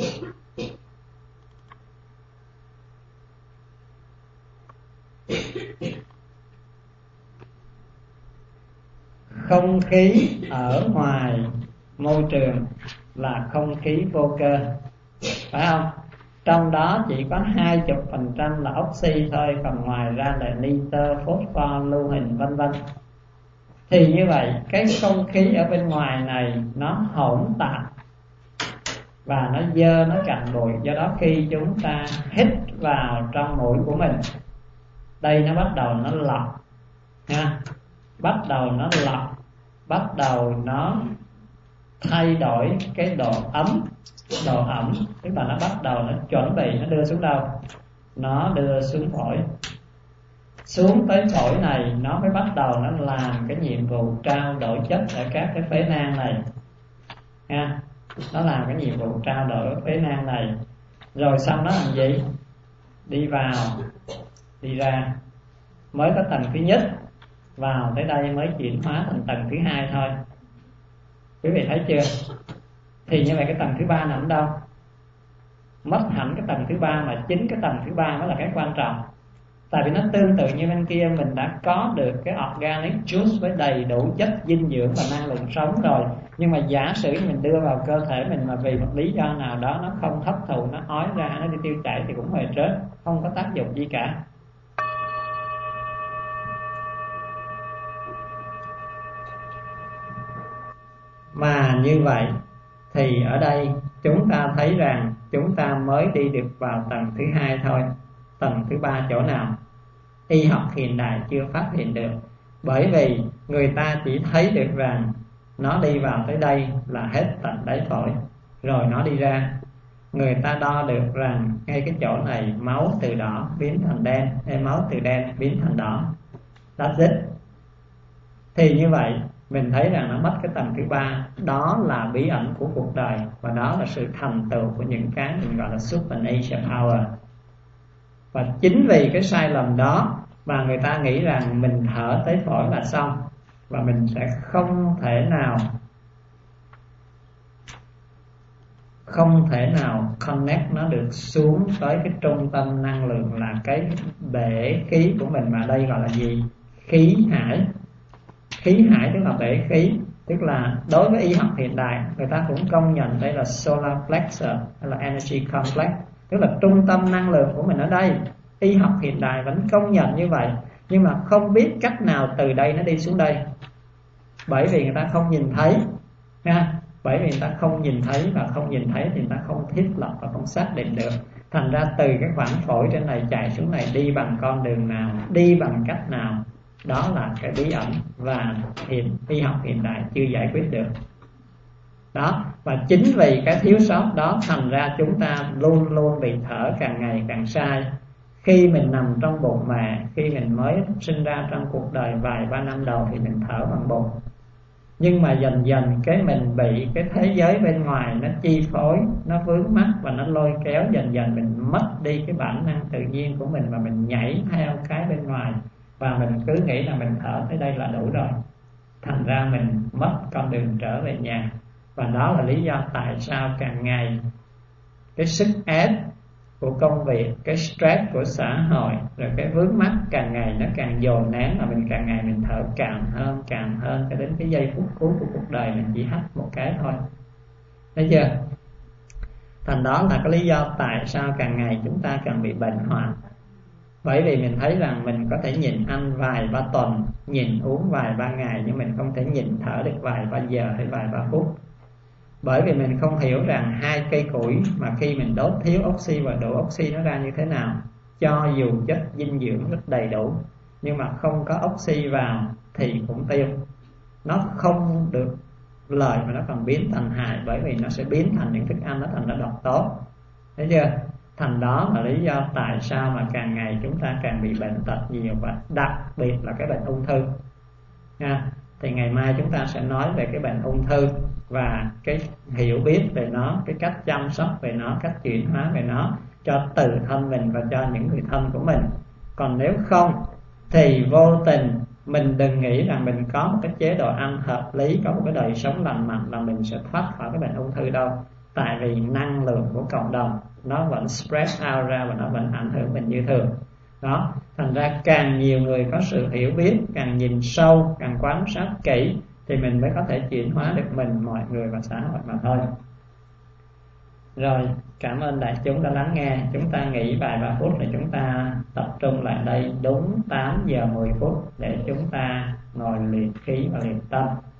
Không khí ở ngoài môi trường là không khí vô cơ, phải không? Trong đó chỉ có 20% là oxy thôi, còn ngoài ra là nitơ, phosphor, lưu huỳnh vân vân. Thì như vậy cái không khí ở bên ngoài này nó hỗn tạp và nó dơ, nó cặn bụi. Do đó khi chúng ta hít vào trong mũi của mình, đây nó bắt đầu nó lọc nha, bắt đầu nó lọc, bắt đầu nó thay đổi cái độ ẩm, tức là nó bắt đầu nó chuẩn bị nó đưa xuống đâu, nó đưa xuống phổi. Xuống tới phổi này nó mới bắt đầu nó làm cái nhiệm vụ trao đổi chất ở các cái phế nang này nha. Nó làm cái nhiệm vụ trao đổi ở phế nang này, rồi xong nó làm gì? Đi vào đi ra. Mới có tầng thứ nhất, vào tới đây mới chuyển hóa thành tầng thứ hai thôi. Quý vị thấy chưa? Thì như vậy cái tầng thứ ba nằm ở đâu? Mất hẳn cái tầng thứ ba, mà chính cái tầng thứ ba mới là cái quan trọng. Tại vì nó tương tự như bên kia, mình đã có được cái organic juice với đầy đủ chất dinh dưỡng và năng lượng sống rồi, nhưng mà giả sử mình đưa vào cơ thể mình mà vì một lý do nào đó nó không hấp thụ, nó ói ra, nó đi tiêu chảy thì cũng hồi trớt, không có tác dụng gì cả. Mà như vậy thì ở đây chúng ta thấy rằng chúng ta mới đi được vào tầng thứ hai thôi. Tầng thứ ba chỗ nào? Y học hiện đại chưa phát hiện được. Bởi vì người ta chỉ thấy được rằng nó đi vào tới đây là hết tận đáy phổi, rồi nó đi ra. Người ta đo được rằng ngay cái chỗ này máu từ đỏ biến thành đen, hay máu từ đen biến thành đỏ. That's it. Thì như vậy mình thấy rằng nó mất cái tầng thứ ba. Đó là bí ẩn của cuộc đời, và đó là sự thành tựu của những cái mình gọi là supernatural power. Và chính vì cái sai lầm đó mà người ta nghĩ rằng mình thở tới phổi là xong, và mình sẽ không thể nào connect nó được xuống tới cái trung tâm năng lượng là cái bể khí của mình. Mà đây gọi là gì? Khí hải. Khí hải tức là bể khí, tức là đối với y học hiện đại người ta cũng công nhận đây là solar plexus hay là energy complex, tức là trung tâm năng lượng của mình ở đây. Y học hiện đại vẫn công nhận như vậy, nhưng mà không biết cách nào từ đây nó đi xuống đây, bởi vì người ta không nhìn thấy nha. Bởi vì người ta không nhìn thấy, và không nhìn thấy thì người ta không thiết lập và không xác định được. Thành ra từ cái khoảng phổi trên này chạy xuống này đi bằng con đường nào, đi bằng cách nào, đó là cái bí ẩn và y học hiện đại chưa giải quyết được đó. Và chính vì cái thiếu sót đó thành ra chúng ta luôn luôn bị thở càng ngày càng sai. Khi mình nằm trong bụng mẹ, khi mình mới sinh ra trong cuộc đời vài ba năm đầu thì mình thở bằng bụng, nhưng mà dần dần cái mình bị cái thế giới bên ngoài nó chi phối, nó vướng mắc và nó lôi kéo, dần dần mình mất đi cái bản năng tự nhiên của mình, và mình nhảy theo cái bên ngoài, và mình cứ nghĩ là mình thở tới đây là đủ rồi. Thành ra mình mất con đường trở về nhà. Và đó là lý do tại sao càng ngày cái sức ép của công việc, cái stress của xã hội, rồi cái vướng mắc càng ngày nó càng dồn nén, mà mình càng ngày mình thở càng hơn cho đến cái giây phút cuối của cuộc đời mình chỉ hắt một cái thôi. Thấy chưa? Thành đó là cái lý do tại sao càng ngày chúng ta càng bị bệnh hoạn. Bởi vì mình thấy rằng mình có thể nhịn ăn vài ba tuần, nhịn uống vài ba ngày, nhưng mình không thể nhịn thở được vài ba giờ hay vài ba phút. Bởi vì mình không hiểu rằng 2 cây củi mà khi mình đốt thiếu oxy và đổ oxy nó ra như thế nào. Cho dù chất dinh dưỡng rất đầy đủ, nhưng mà không có oxy vào thì cũng tiêu. Nó không được lợi mà nó còn biến thành hại, bởi vì nó sẽ biến thành những thức ăn nó thành ra độc tố. Thấy chưa? Thành đó là lý do tại sao mà càng ngày chúng ta càng bị bệnh tật nhiều, và đặc biệt là cái bệnh ung thư nha. Thì ngày mai chúng ta sẽ nói về cái bệnh ung thư và cái hiểu biết về nó, cái cách chăm sóc về nó, cách chuyển hóa về nó cho tự thân mình và cho những người thân của mình. Còn nếu không thì vô tình mình đừng nghĩ rằng mình có một cái chế độ ăn hợp lý, có một cái đời sống lành mạnh là mình sẽ thoát khỏi cái bệnh ung thư đâu. Tại vì năng lượng của cộng đồng nó vẫn spread out ra và nó vẫn ảnh hưởng mình như thường đó. Thành ra càng nhiều người có sự hiểu biết, càng nhìn sâu, càng quan sát kỹ thì mình mới có thể chuyển hóa được mình, mọi người và xã hội mà thôi. Rồi, cảm ơn đại chúng đã lắng nghe. Chúng ta nghỉ vài ba phút để chúng ta tập trung lại đây đúng 8 giờ 10 phút để chúng ta ngồi luyện khí và luyện tâm.